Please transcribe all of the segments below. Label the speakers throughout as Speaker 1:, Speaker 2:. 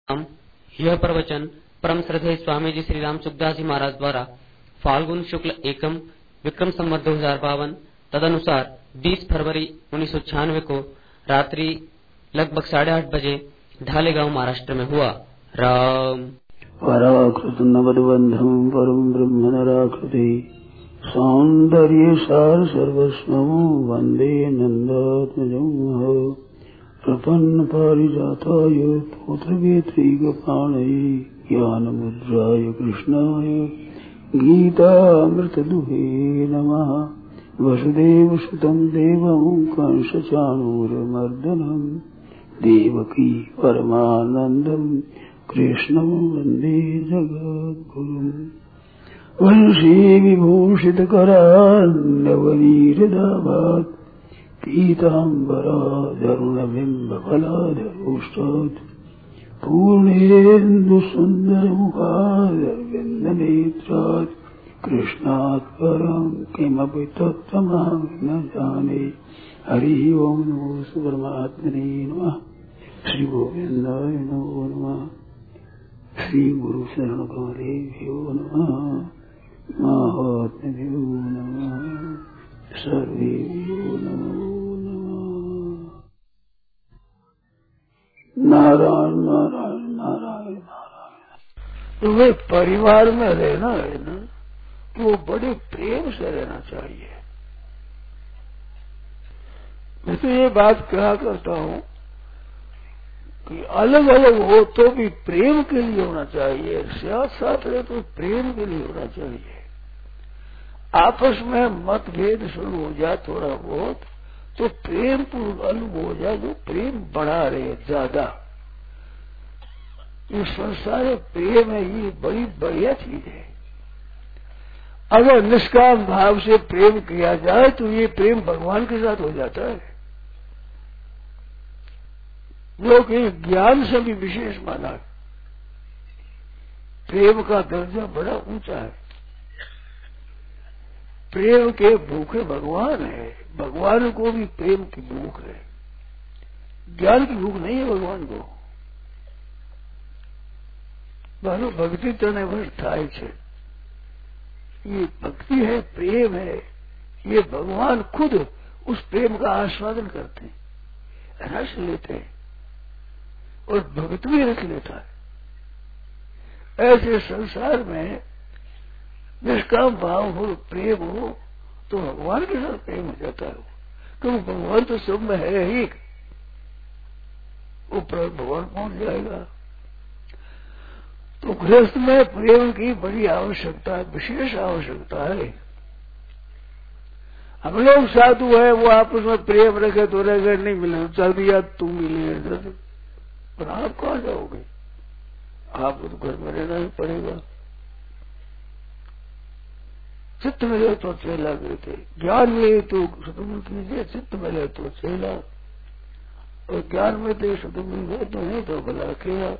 Speaker 1: यह प्रवचन परम श्रद्धेय स्वामी जी श्री राम सुखदास जी महाराज द्वारा फाल्गुन शुक्ल एकम विक्रम संवत 2052 तदनुसार 20 फरवरी 1996 को रात्रि लगभग 8:30 बजे ढालेगांव महाराष्ट्र में हुआ। राम
Speaker 2: पराकृत नवदबंधम परम ब्रह्म नराकृति सौंदर्य सार सर्वस्वं वंदे नंदात्मजं प्रपन्न पारिजाताय पुत्रवेत्रैकपाणये ज्ञानमुद्राय कृष्णाय गीतामृतदुहे नमः। वसुदेवसुतं देवं कंसचाणूरमर्दनं देवकी परमानन्दं कृष्णं वन्दे जगद्गुरुम्। वंशी विभूषितकरान्नवनीरदाभात् पीताम्बराधरुणबिम्बफलाधरोष्टात् पूर्णेन्दुसुन्दरमुखादरविन्दनेत्रात् कृष्णात् परं किमपि तत्त्वमहं न जाने। हरिः ओम् नमो परमात्मने नमः। श्री गोविन्दाय नमो नमः। श्री गुरु शरण कमलेभ्यो नमः। महात्म्यो नमः। सर्वेभ्यो नमो नमः। नारायण नारायण नारायण नारायण। तुम्हें परिवार में रहना है ना, तो वो बड़े प्रेम से रहना चाहिए। मैं तो ये बात कहा करता हूँ कि अलग अलग हो तो भी प्रेम के लिए होना चाहिए, साथ साथ रहे तो प्रेम के लिए होना चाहिए। आपस में मतभेद शुरू हो जाए थोड़ा बहुत तो प्रेम पूर्व अनुभव हो जाए, जो प्रेम बढ़ा रहे ज्यादा। ये संसार प्रेम है, ये बड़ी बढ़िया चीज है। अगर निष्काम भाव से प्रेम किया जाए तो ये प्रेम भगवान के साथ हो जाता है, जो कि ज्ञान से भी विशेष माना है। प्रेम का दर्जा बड़ा ऊंचा है। प्रेम के भूखे भगवान है, भगवान को भी प्रेम की भूख है, ज्ञान की भूख नहीं है भगवान को। मानो भक्ति तने वर्ष थाय छे, ये भक्ति है, प्रेम है। ये भगवान खुद उस प्रेम का आस्वादन करते हैं, रस लेते हैं, और भक्त भी रस लेता है। ऐसे संसार में निष्काम भाव हो, प्रेम हो, तो भगवान के साथ प्रेम हो जाता है। क्योंकि भगवान तो सब में है ही, ऊपर भगवान पहुंच जाएगा। तो गृहस्थ में प्रेम की बड़ी आवश्यकता है, विशेष आवश्यकता है। हम लोग साधु है, वो आपस में प्रेम रखे तो रहे, नहीं मिले चल दिया तू मिले, पर आप कहाँ जाओगे? आपको तो घर में रहना ही पड़ेगा। चित्त मिले तो चेला कहते, ज्ञान मिले तो शत्रुघ्न कीजिए, चित्त मिले तो चेला, और ज्ञान में तो शत्रुघ्न मिले तो नहीं तो भला अकेला।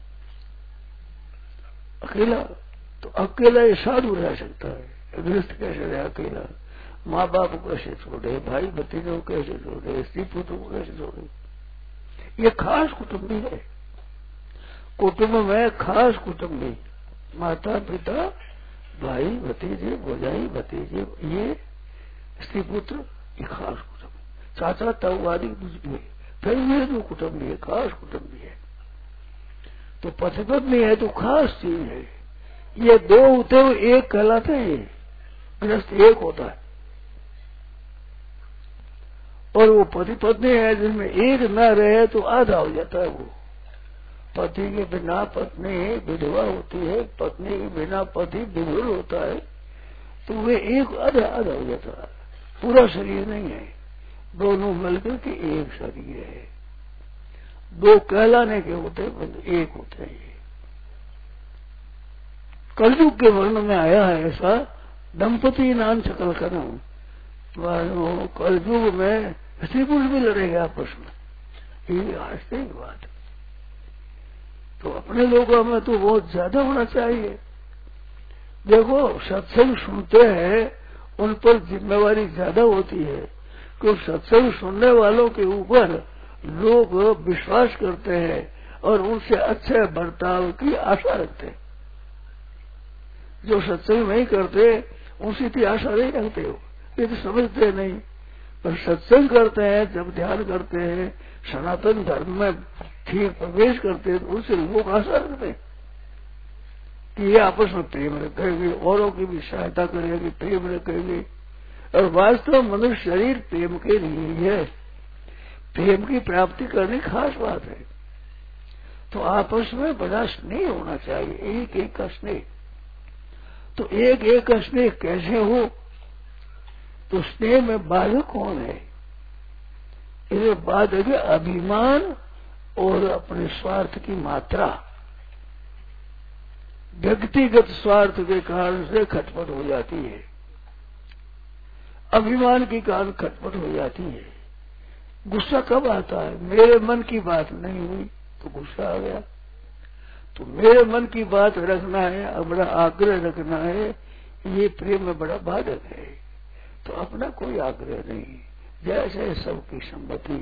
Speaker 2: अकेला तो अकेला ये साधु रह सकता है, गृहस्थ कैसे रहे अकेला? माँ बाप को कैसे छोड़े, भाई भतीजों को कैसे छोड़े, स्त्री पुत्र को कैसे छोड़े? ये खास कुटुंबी है। कुटुंब में खास कुटुंबी, माता पिता भाई भतीजे भौजाई भतीजे, ये स्त्री पुत्र, ये खास कुटुंब। चाचा ताऊ आदि भी, फिर ये जो कुटुंबी है खास कुटुंबी है। तो पति पत्नी है तो खास चीज है। ये दो होते हुए एक कहलाते हैं, गृहस्थ एक होता है। और वो पति पत्नी है जिसमें एक न रहे तो आधा हो जाता है। वो पति के बिना पत्नी विधवा होती है, पत्नी के बिना पति विधुर होता है, तो वे एक आधा आधा हो जाता है। पूरा शरीर नहीं है, दोनों मिलकर के एक शरीर है। दो कहलाने के होते हैं, एक होते हैं। कलयुग के वर्ण में आया है ऐसा, दंपति नाम सकल करम। कलयुग में स्त्री पुरुष भी लड़ेंगे आपस में, ये आश्चर्य की बात है। तो अपने लोगों में तो बहुत ज्यादा होना चाहिए। देखो सत्संग सुनते हैं, उन पर जिम्मेवारी ज्यादा होती है, क्योंकि सत्संग सुनने वालों के ऊपर लोग विश्वास करते हैं, और उनसे अच्छे बर्ताव की आशा रखते हैं। जो सत्संग नहीं करते उनसे की आशा नहीं रखते हो, ये तो समझते नहीं। पर सत्संग करते हैं, जब ध्यान करते हैं, सनातन धर्म में ठीक प्रवेश करते हैं, तो उनसे लोग आशा रखते हैं कि ये आपस में प्रेम रखेंगे, औरों की भी सहायता करेंगे, प्रेम रखेंगे। और वास्तव में मनुष्य शरीर प्रेम के लिए ही है, प्रेम की प्राप्ति करनी खास बात है। तो आपस में बड़ा स्नेह होना चाहिए, एक एक का स्नेह। तो एक एक का स्नेह कैसे हो, तो स्नेह में बाधक कौन है? ये बाधक है अभिमान और अपने स्वार्थ की मात्रा। व्यक्तिगत स्वार्थ के कारण से खटपट हो जाती है, अभिमान के कारण खटपट हो जाती है। गुस्सा कब आता है? मेरे मन की बात नहीं हुई तो गुस्सा आ गया। तो मेरे मन की बात रखना है, बड़ा आग्रह रखना है, ये प्रेम में बड़ा बाधक है। तो अपना कोई आग्रह नहीं, जैसे सबकी सम्मति।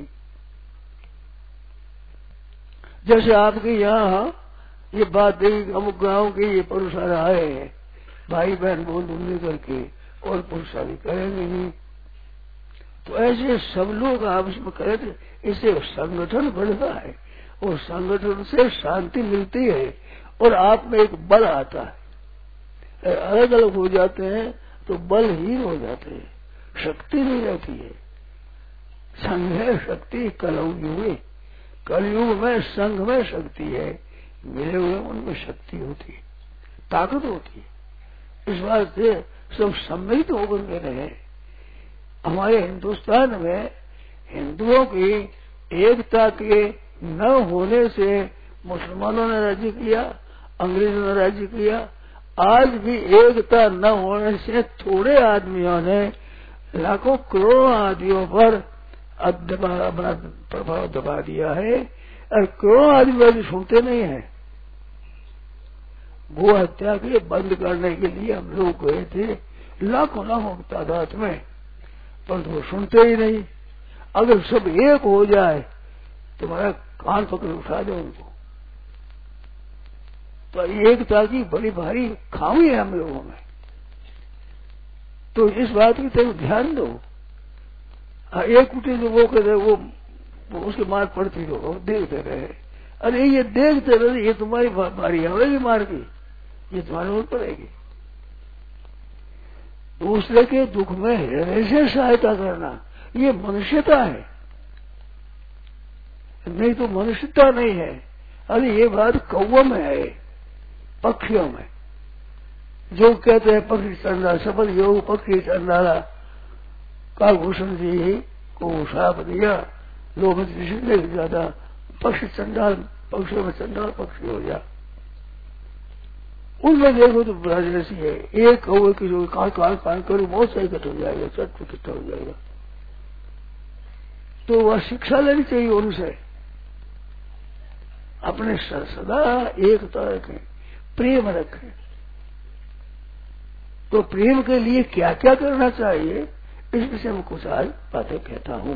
Speaker 2: जैसे आपके यहाँ ये बात देखी, अमुक गांव के ये पुरुषार आए हैं, भाई बहन बोल बोलने करके, और पुरुषारी करेंगे नहीं। तो ऐसे सब लोग आपस में करें, इससे संगठन बढ़ता है और संगठन से शांति मिलती है और आप में एक बल आता है। अलग अलग हो जाते हैं तो बलहीन हो जाते हैं, शक्ति नहीं रहती है। संघ है शक्ति कलयुग, कलयुग में संघ में शक्ति है, मिले हुए उनमें शक्ति होती है, ताकत होती है। इस बात से सब सम्मिलित होकर के रहे। हमारे हिंदुस्तान में हिंदुओं की एकता के न होने से मुसलमानों ने राज्य किया, अंग्रेजों ने राज्य किया। आज भी एकता न होने से थोड़े आदमियों ने लाखों करोड़ों आदमियों पर अपना प्रभाव दबा दिया है, और करोड़ों आदमी अभी सुनते नहीं है। गो हत्या के बंद करने के लिए हम लोग गए थे लाखों लाखों की तादाद में, पर वो सुनते ही नहीं। अगर सब एक हो जाए तो हमारा कान पकड़ उठा दो उनको। तो एकता की बड़ी भारी खामी है हम लोगों में, तो इस बात की तरफ ध्यान दो। एक उठे जो वो कहते वो उसके मार पड़ती रहो, देखते रहे। अरे ये देखते रहे, ये तुम्हारी भारी आवेगी मार की, ये तुम्हारे ऊपर पड़ेगी। दूसरे के दुख में हृदय से सहायता करना ये मनुष्यता है, नहीं तो मनुष्यता नहीं है। अरे ये बात कौवों में है, पक्षियों में। जो कहते हैं पक्षी चंडाल, सफल योग पक्षी चंडाला, कालभूषण जी को शाप दिया, लोग ज्यादा पक्षी चंडाल, पक्षियों में चंडाल पक्षी हो जा। उनमें देखो तो बड़ा जैसी है, एक कौवे की जो कान कान कान करो बहुत सही कट हो जाएगा, चट इकट्ठा हो जाएगा। तो वह शिक्षा लेनी चाहिए उनसे, अपने सदा एकता रखें, प्रेम रखें। तो प्रेम के लिए क्या क्या करना चाहिए, इस विषय में कुछ आज बातें कहता हूं।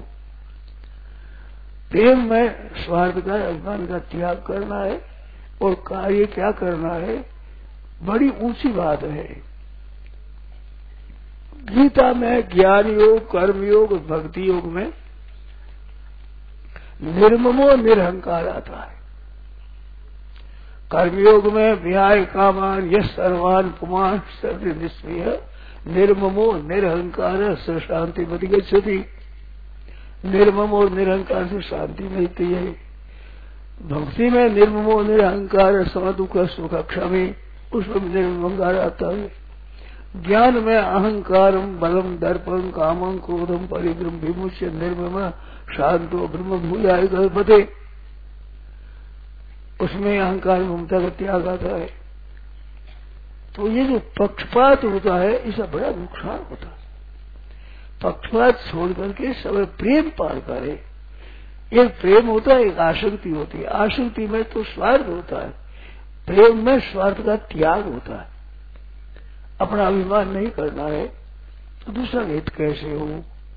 Speaker 2: प्रेम में स्वार्थ का, अभिमान का त्याग करना है, और कार्य क्या करना है, बड़ी ऊंची बात है। गीता में ज्ञान योग, कर्म योग और भक्ति योग में निर्ममो निरहंकार आता है। कर्मयोग में व्याय कामान यश सर्वान पुमान सर्व निष्क्रिय निर्ममो निरहंकार से शांति बदि गच्छति। निर्मम और निरहंकार से शांति मिलती है। भक्ति में निर्ममो निरहंकार समदुख सुख क्षमी, उसमें निर्मंगार आता है। ज्ञान में अहंकारम बलम दर्पम कामं क्रोधम परिग्रम विमुच्य निर्मम शांतो ब्रह्म भूयाय कल्पते, उसमें अहंकार ममता का त्याग आता है। तो ये जो पक्षपात होता है इसका बड़ा नुकसान होता है। पक्षपात छोड़ करके सब प्रेम पार करे। एक प्रेम होता है, एक आसक्ति होती है। आसक्ति में तो स्वार्थ होता है, प्रेम में स्वार्थ का त्याग होता है। अपना अभिमान नहीं करना है तो दूसरा हित कैसे हो।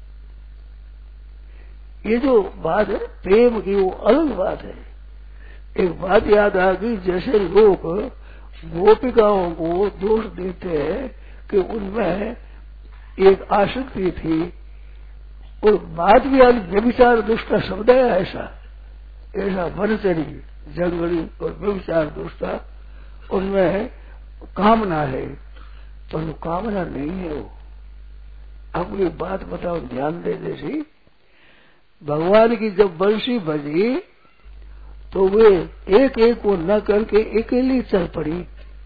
Speaker 2: ये जो बात है प्रेम की वो अलग बात है। एक बात याद आ गई, जैसे लोग गोपिकाओं को दोष देते हैं कि उनमें एक आसक्ति थी, और बात भी आज व्यभिचार दुष्टा शब्द है, ऐसा वनचरी जंगली और व्यभिचार दुष्टा, उनमें कामना है, पर वो कामना नहीं है। वो अब ये बात बताओ, ध्यान दे जैसी भगवान की जब बंशी बजी तो वे एक एक को न करके अकेली चल पड़ी,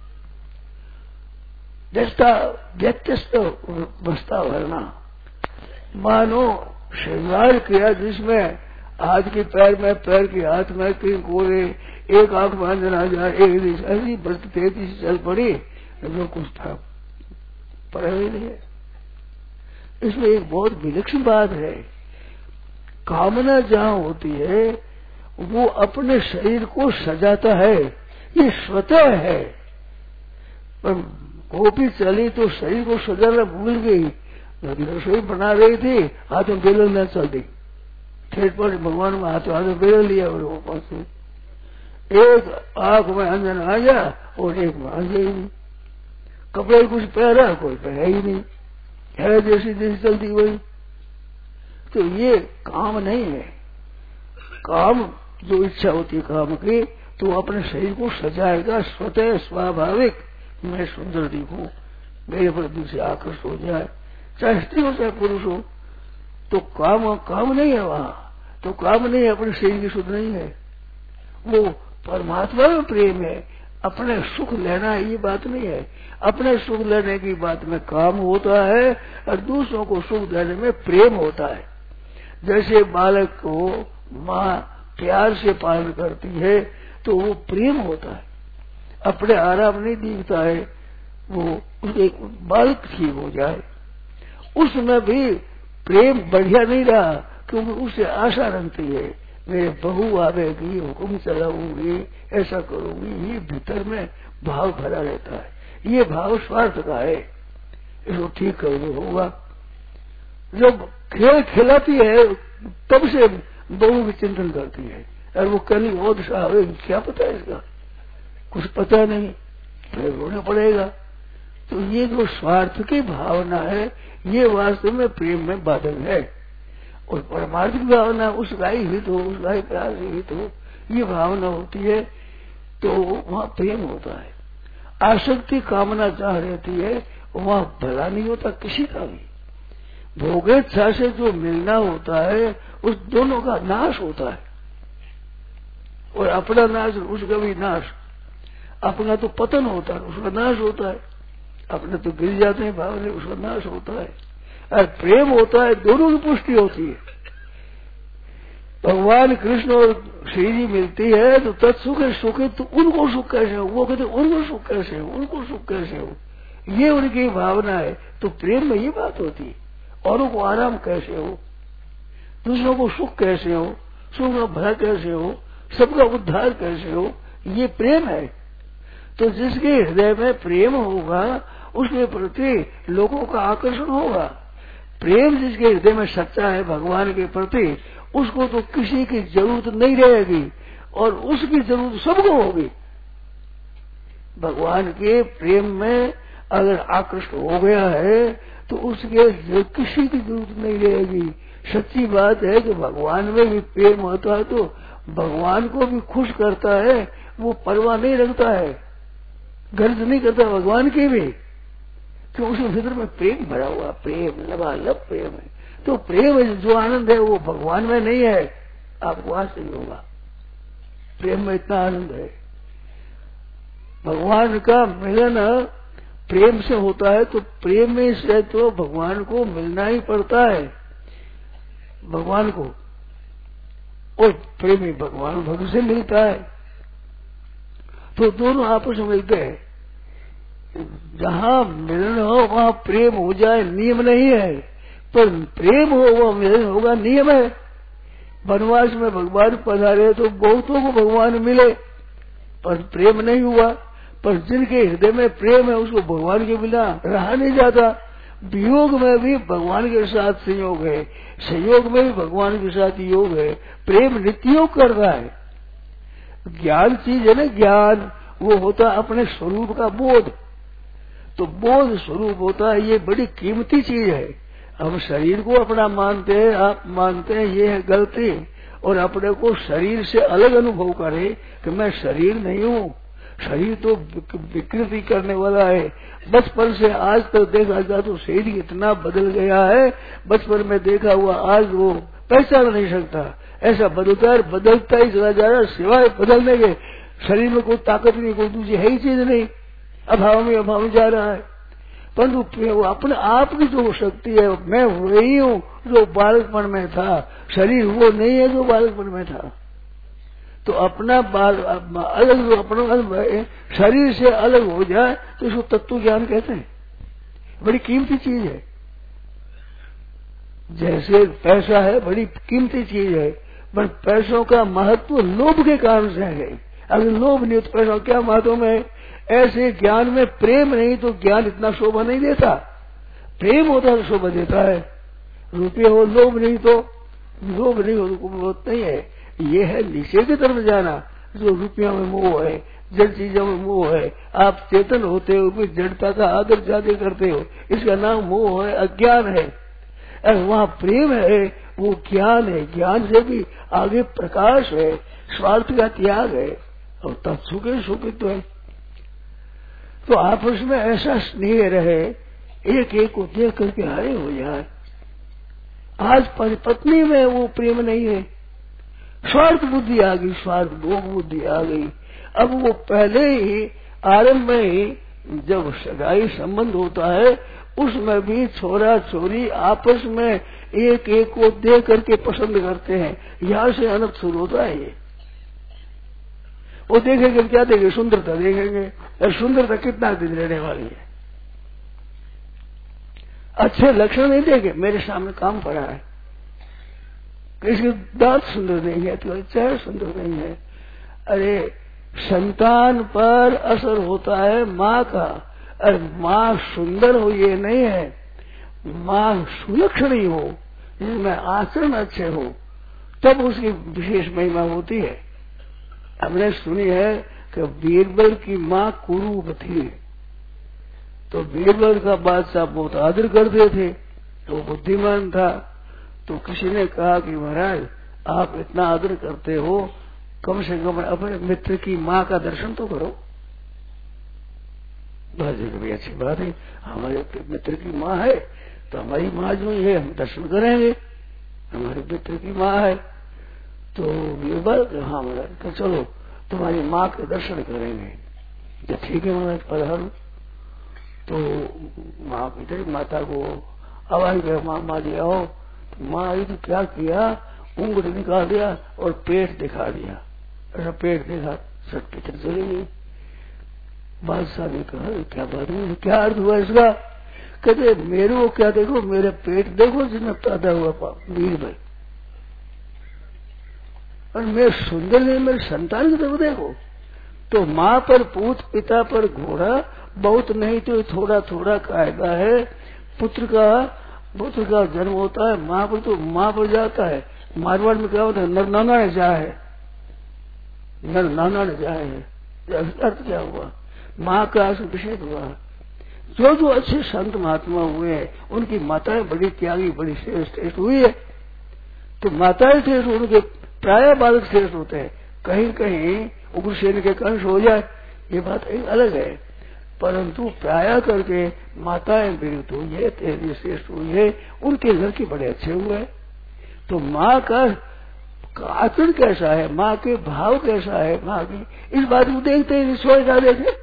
Speaker 2: जैसा व्यत्यस्त बसता भरना, मानो श्रृंगार किया जिसमें हाथ के पैर में, पैर के हाथ में कहीं कोरे, एक आंख में अंजना जाए, एक दिशा ऐसी बस तेजी से चल पड़ी, जो कुछ था पर ही नहीं है। इसमें एक बहुत विलक्षण बात है, कामना जहाँ होती है वो अपने शरीर को सजाता है, ये स्वतः है। पर गोपी चली तो शरीर को सजाना भूल गई, रसोई बना रही थी, हाथ में बेलन न चल दी, ठेठ पर भगवान में हाथ में बेलन लिया, और वो पास एक आंख में अंजन आ गया और एक में आ गई नहीं, कपड़े कुछ पहना, कोई पहना ही नहीं है, जैसी जैसी चलती वही। तो ये काम नहीं है। काम जो इच्छा होती है काम की, तो अपने शरीर को सजाएगा स्वतः स्वाभाविक, मैं सुंदर दिखूं, मेरे पर दूसरे आकर्षित हो जाए, चाहे स्त्री हो चाहे पुरुष हो। तो काम नहीं है वहां, तो काम नहीं है, अपने शरीर की शुद्ध नहीं है, वो परमात्मा में प्रेम है। अपने सुख लेना ये बात नहीं है, अपने सुख लेने की बात में काम होता है, और दूसरों को सुख देने में प्रेम होता है। जैसे बालक को माँ प्यार से पालन करती है तो वो प्रेम होता है, अपने आराम नहीं दिखता है, वो एक बालक ठीक हो जाए, उसमें भी प्रेम बढ़िया नहीं रहा, क्योंकि उससे आशा रखती है, मेरे बहू आवेगी, हुक्म चलाऊंगी, ऐसा करूंगी, ये भीतर में भाव भरा रहता है। ये भाव स्वार्थ का है, इसको ठीक करना होगा। जब खेल खिलाती है तब से बहू भी चिंतन करती है, और वो कल बहुत सा क्या पता है इसका, कुछ पता नहीं, फिर रोना पड़ेगा। तो ये जो स्वार्थ की भावना है, ये वास्तव में प्रेम में बाधक है। और परमार्थिक भावना उसका ही हित हो, उसका ही प्यार से हित हो, ये भावना होती है, तो वहाँ प्रेम होता है। आसक्ति कामना चाह रहती है, वहाँ भला नहीं होता किसी का भी। भोगेच्छा से जो मिलना होता है, उस दोनों का नाश होता है, और अपना नाश उसका भी नाश। अपना तो पतन होता है, उसका नाश होता है, अपने तो गिर जाते हैं भावने, उसका नाश होता है। और प्रेम होता है, दोनों की पुष्टि होती है। भगवान कृष्ण और श्री जी मिलती है तो तत्सुख सुख है, तो उनको सुख कैसे हो, वो कहते उनको सुख कैसे हो, उनको सुख कैसे हो, ये उनकी भावना है। तो प्रेम में ये बात होती है, औरों को आराम कैसे हो, दूसरों को सुख कैसे हो, सुख का भला कैसे हो, सबका उद्धार कैसे हो, ये प्रेम है। तो जिसके हृदय में प्रेम होगा उसके प्रति लोगों का आकर्षण होगा। प्रेम जिसके हृदय में सच्चा है भगवान के प्रति, उसको तो किसी की जरूरत नहीं रहेगी, और उसकी जरूरत सबको होगी। भगवान के प्रेम में अगर आकृष्ट हो गया है तो उसके किसी की जरूरत नहीं रहेगी। सच्ची बात है कि भगवान में भी प्रेम होता है तो भगवान को भी खुश करता है, वो परवाह नहीं रखता है, गर्ज नहीं करता भगवान की भी, तो उसके भीतर में प्रेम भरा हुआ, प्रेम लबालब प्रेम है। तो प्रेम जो आनंद है वो भगवान में नहीं है, आपको आज नहीं होगा। प्रेम में इतना आनंद है, भगवान का मिलन प्रेम से होता है, तो प्रेम में से तो भगवान को मिलना ही पड़ता है, भगवान को, और प्रेमी भगवान भक्त से मिलता है। तो दोनों आपस में मिलते हैं, जहाँ मिलन हो वहाँ प्रेम हो जाए नियम नहीं है, पर प्रेम हो वह मिलन होगा नियम है। वनवास में भगवान पधारे तो बहुतों को भगवान मिले, पर प्रेम नहीं हुआ। पर जिनके हृदय में प्रेम है उसको भगवान के बिना रहा नहीं जाता। वियोग में भी भगवान के साथ संयोग है, संयोग में भी भगवान के साथ योग है। प्रेम नित्य योग कर रहा है, ज्ञान चीज है ना, ज्ञान वो होता है अपने स्वरूप का बोध। तो बोध स्वरूप होता है, ये बड़ी कीमती चीज है। हम शरीर को अपना मानते हैं, आप मानते हैं, ये है गलती। और अपने को शरीर से अलग अनुभव करें कि मैं शरीर नहीं हूँ। शरीर तो विकृति करने वाला है। बचपन से आज तक देखा जाए तो शरीर इतना बदल गया है, बचपन में देखा हुआ आज वो पहचान नहीं सकता। ऐसा बदलता ही चला जा रहा है, सिवाय बदलने के शरीर में कोई ताकत नहीं, कोई दूसरी है ही चीज नहीं, अभाव में जा रहा है। परंतु वो अपने आप की जो शक्ति है, मैं वही हूँ जो बालकपन में था, शरीर वो नहीं है जो बालकपन में था। तो अपना अलग जो अपना शरीर से अलग हो जाए तो इसको तत्व ज्ञान कहते हैं। बड़ी कीमती चीज है। जैसे पैसा है बड़ी कीमती चीज है, पर पैसों का महत्व लोभ के कारण से है। अगर लोभ नहीं तो पैसा क्या महत्व में। ऐसे ज्ञान में प्रेम नहीं तो ज्ञान इतना शोभा नहीं देता। प्रेम होता तो शोभा देता है। रुपये हो, लोभ नहीं तो बहुत नहीं है। ये है नीचे की तरफ जाना, जो रुपया में मोह है, जड़ चीजों में मोह है। आप चेतन होते हो भी जड़ता का आदर ज्यादा करते हो, इसका नाम मोह है, अज्ञान है। और वहाँ प्रेम है, वो ज्ञान है। ज्ञान से भी आगे प्रकाश है, स्वार्थ का त्याग है, और तब सुखित है। तो आपस में ऐसा स्नेह रहे, एक एक को देख करके हरे हो जाए। आज पत्नी में वो प्रेम नहीं है, स्वार्थ बुद्धि आ गई, स्वार्थ भोग बुद्धि आ गई। अब वो पहले ही आरंभ में ही जब सगाई संबंध होता है, उसमें भी छोरा छोरी आपस में एक एक को देख करके पसंद करते हैं। यहाँ से अनर्थ शुरू होता है। ये वो देखेंगे क्या देखेंगे, सुंदरता देखेंगे। और सुंदरता कितना दिन रहने वाली है। अच्छे लक्षण नहीं देखे, मेरे सामने काम पड़ा है, इसके दांत सुंदर नहीं है तो चेहरा सुंदर नहीं है। अरे संतान पर असर होता है माँ का। अरे माँ सुंदर हो ये नहीं है, माँ सुलक्षणी हो, जिसमें आचरण अच्छे हो, तब उसकी विशेष महिमा होती है। हमने सुनी है कि बीरबल की माँ कुरूप थी, तो बीरबल का बादशाह बहुत आदर करते थे, तो बुद्धिमान था। तो किसी ने कहा कि महाराज आप इतना आदर करते हो, कम से कम अपने मित्र की माँ का दर्शन तो करो। भी अच्छी बात है, हमारे मित्र की माँ है तो हमारी माँ जो है हम दर्शन करेंगे, हमारे मित्र की माँ है। तो बीरबल हाँ महाराज, तो चलो तुम्हारी माँ के दर्शन करेंगे। तो ठीक है महाराज पधारो। तो माँ बेटे माता को आवाज गए, माँ जी आओ। माँ आई तो क्या किया, उंगली निकाल दिया और पेट दिखा दिया। ऐसा पेट देखा, सब पितर चली गई। बादशाह ने कहा क्या बात है, क्या अर्थ हुआ इसका। कहते मेरे को क्या देखो, मेरे पेट देखो जिसमें पैदा हुआ बीरबल, और मैं सुंदर नहीं, मेरे संतान की तरफ देखो। तो माँ पर पूत, पिता पर घोड़ा, बहुत नहीं तो थोड़ा थोड़ा कायदा है। पुत्र का जन्म होता है माँ पर, तो माँ पर जाता है। मारवाड़ में क्या होता है, नर नाना ने जाए, नर नाना ने जाए है। अर्थ क्या हुआ, माँ का अभिषेक हुआ। जो जो अच्छे संत महात्मा हुए हैं उनकी माताएं बड़ी त्यागी, बड़ी श्रेष्ठ हुई है। तो माताएं श्रेष्ठ, उनके प्राय बालक श्रेष्ठ होते हैं। कहीं कहीं उग्रसेन के कंस हो जाए, ये बात एक अलग है, परंतु प्राय करके माताएं विरुद्ध हुई है, तेजी श्रेष्ठ हुई है, उनके लड़के बड़े अच्छे हुए हैं। तो माँ का आचरण कैसा है, माँ के भाव कैसा है, माँ की इस बात को देखते हैं, सोच ना देखे।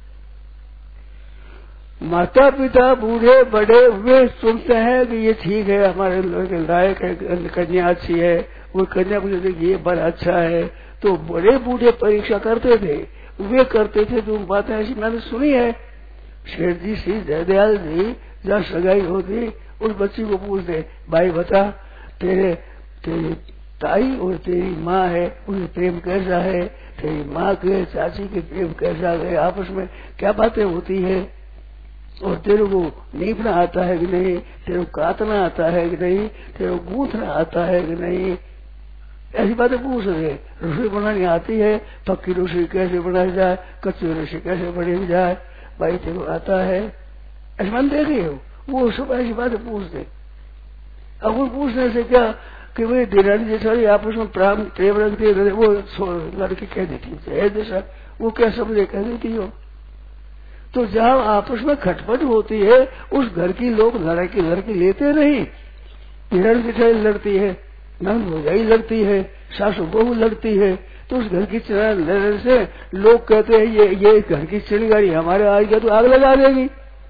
Speaker 2: माता पिता बूढ़े बड़े वे सुनते हैं कि ये ठीक है, हमारे लायक है, कन्या अच्छी है, वो कन्या को देखिए ये बड़ा अच्छा है। तो बड़े बूढ़े परीक्षा करते थे, वे करते थे। तो बातें ऐसी मैंने सुनी है। शेठ जी श्री जयदयाल जी जहाँ सगाई होती, उस बच्ची को पूछते, भाई बता तेरी ताई और तेरी माँ है, उनमें प्रेम कैसा है, तेरी माँ के चाची के प्रेम कैसा है, आपस में क्या बातें होती है, और तेरे को नीपना आता है कि नहीं, तेरे को काटना आता है कि नहीं, तेरे को गूंथना आता है कि नहीं। ऐसी बातें पूछ रहे। रसोई बनानी आती है, पक्की रसोई कैसे बनाई जाए, कच्ची रसोई कैसे बनाई जाए, भाई तेरे को आता है, ऐसे मन दे रही हो, वो सब ऐसी बातें पूछते। अब वो पूछने से क्या कि भाई देरानी जेठानी आपस में प्रेम रखते हैं, वो लड़की कह देती है जैसा, वो क्या समझे कह देती हो। तो जहां आपस में खटपट होती है उस घर की लोग लड़की लेते नहीं। देरानी जेठानी लड़ती है, नंद भौजाई लड़ती है, सासू बहू लड़ती है, तो उस घर की लड़ने से लोग कहते हैं ये घर की चिड़गाड़ी हमारे आएगा तो आग लगा देगी।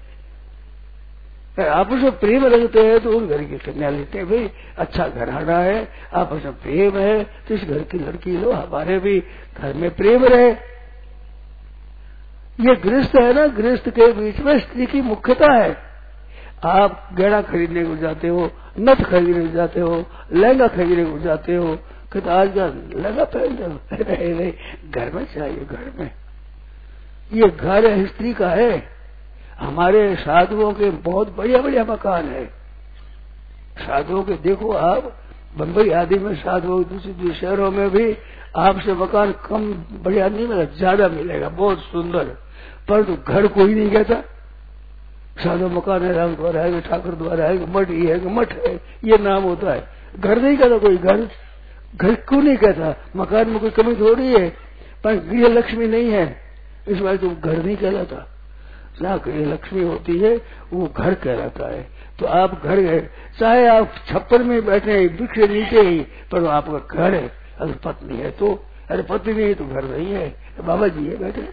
Speaker 2: आपस में प्रेम रखते हैं तो उस घर की कन्या लेते हैं, भाई अच्छा घराना है, आपस में प्रेम है तो इस घर की लड़की लो, हमारे भी घर में प्रेम रहे। ये गृहस्थ है ना, गृहस्थ के बीच में स्त्री की मुख्यता है। आप गहना खरीदने को जाते हो, नथ खरीदने को जाते हो, लहंगा खरीदने को जाते हो, कहते आज का लहंगा पहन जाओ, नहीं घर में चाहिए, घर में। ये घर है स्त्री का है। हमारे साधुओं के बहुत बढ़िया बढ़िया मकान है। साधुओं के देखो आप, बम्बई आदि में साधुओं दूसरे शहरों में भी आपसे मकान कम बढ़िया नहीं मिलेगा, ज्यादा मिलेगा, बहुत सुंदर, परंतु घर कोई नहीं कहता। साधु मकान है, राम द्वारा है, ठाकुर द्वारा है, मठ ही है, मठ है, ये नाम होता है। घर नहीं कहता कोई, घर क्यों नहीं कहता? मकान में कोई कमी थोड़ी है, पर गृह लक्ष्मी नहीं है, इस बार तुम घर नहीं कहलाता ना। गृह लक्ष्मी होती है वो घर कहलाता है। तो आप घर है, चाहे आप छप्पर में बैठे वृक्ष नीचे ही, पर आपका घर है। अगर पत्नी है तो, अरे पत्नी नहीं है तो घर नहीं है, बाबा जी है बैठे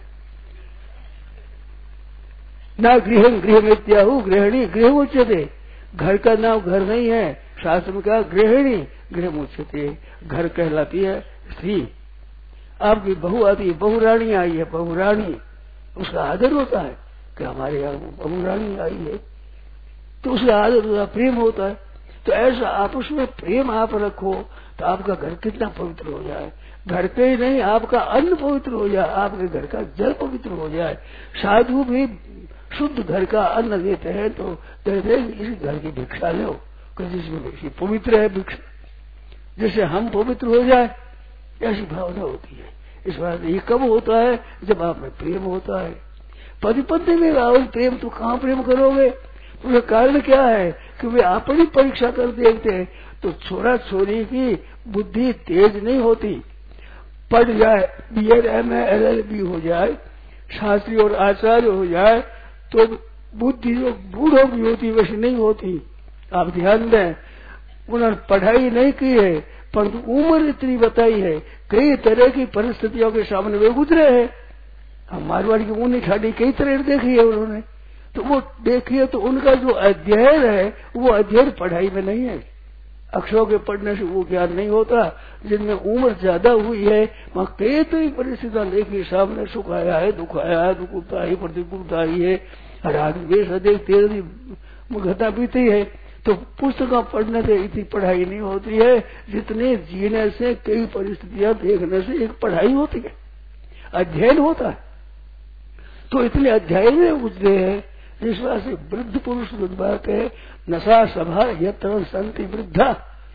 Speaker 2: ना। गृह मित्याहु गृहिणी गृह उच्यते, घर का नाम घर नहीं है, शास्त्र में कहा गृहिणी गृह उच्यते, घर कहलाती है स्त्री। आपकी बहू आती है, बहू रानी आई है, बहू रानी, उसका आदर होता है कि हमारे यहाँ बहू रानी आई है, तो उसका आदर होता है, प्रेम होता है। तो ऐसा आपस में प्रेम आप रखो तो आपका घर कितना पवित्र हो जाए। घर पे ही नहीं, आपका अन्न पवित्र हो जाए, आपके घर का जल पवित्र हो जाए। साधु भी शुद्ध घर का अन्न देते हैं तो कहते हैं इस घर की भिक्षा लो, जिसमें पवित्र है भिक्षा, जैसे हम पवित्र हो जाए, ऐसी भावना होती है। इस बात ये कब होता है? जब आप में प्रेम होता है। पति पत्नी में राहुल प्रेम, तो कहाँ प्रेम करोगे? उसका कारण क्या है कि वे अपनी परीक्षा कर देखते हैं। तो छोरा छोरी की बुद्धि तेज नहीं होती, पढ़ जाए, BEd MA LLB हो जाए, शास्त्री और आचार्य हो जाए, तो बुद्धि जो बूढ़ों की होती वैसी नहीं होती। आप ध्यान दें, उन्होंने पढ़ाई नहीं की है, परंतु उम्र इतनी बताई है, कई तरह की परिस्थितियों के सामने वे गुजरे हैं। हम मारवाड़ी की ऊनी ठाडी कई तरह देखी है उन्होंने, तो वो देखिए तो उनका जो अध्ययन है वो अध्ययन पढ़ाई में नहीं है। अक्षरों के पढ़ने से वो ज्ञान नहीं होता। जिनमें उम्र ज्यादा हुई है वहां कई तरह परिस्थितियां देखी सामने, सुख आया है, दुख आया है, दुखता आई, प्रतिकूलता आई है, हरान वेश अधिक तेजी घटना बीती है। तो पुस्तकों पढ़ने से इतनी पढ़ाई नहीं होती है जितने जीने से, कई परिस्थितियां देखने से एक पढ़ाई होती है, अध्ययन होता है। तो इतने अध्ययन में गुजरे हैं, जिस बात से वृद्ध पुरुष बात है, नशा सभा यत्र संति वृद्धा।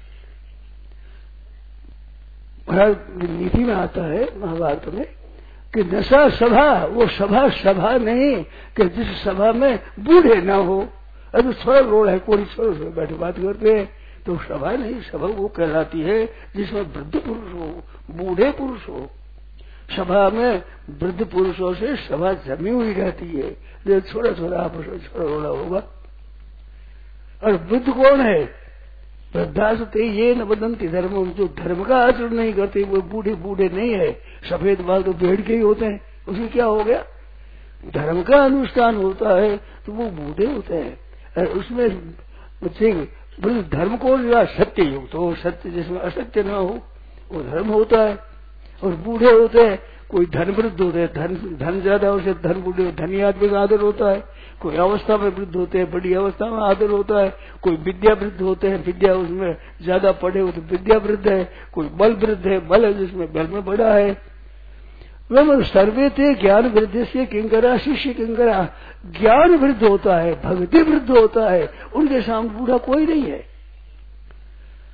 Speaker 2: नीति में आता है महाभारत में कि नशा सभा, वो सभा नहीं कि जिस सभा में बूढ़े ना हो। अभी थोड़ा रोड है, कोई छोटे बैठे बात करते हैं, तो सभा नहीं, सभा वो कहलाती है जिसमें वृद्ध पुरुष हो, बूढ़े पुरुष हो। सभा में वृद्ध पुरुषों से सभा जमी हुई रहती है, जो छोटा छोटा आपस में छोटा रोड़ा होगा। और वृद्ध कौन है? वृद्धास्ते ये न बदंती धर्म, जो धर्म का आचरण नहीं करते वो बूढ़े बूढ़े नहीं है। सफेद बाल तो भेड़ के ही होते हैं, उसमें क्या हो गया? धर्म का अनुष्ठान होता है तो वो बूढ़े होते हैं। उसमें धर्म कौन हुआ? सत्य युक्त हो, सत्य जिसमें असत्य न हो वो धर्म होता है। और बूढ़े होते हैं, कोई धन वृद्ध होते हैं, धन ज्यादा हो से धन बूढ़े, धनी आदमी का आदर होता है। कोई अवस्था में वृद्ध होते हैं, बड़ी अवस्था में आदर होता है। कोई विद्या वृद्ध होते हैं, विद्या उसमें ज्यादा पढ़े हो तो विद्या वृद्ध है। कोई बल वृद्ध है, बल है जिसमें बल में बड़ा है। वह सर्वे थे ज्ञान वृद्धि से किंकरा शिष्य किंकरा, ज्ञान वृद्ध होता है, भक्ति वृद्ध होता है, उनके सामने बूढ़ा कोई नहीं है।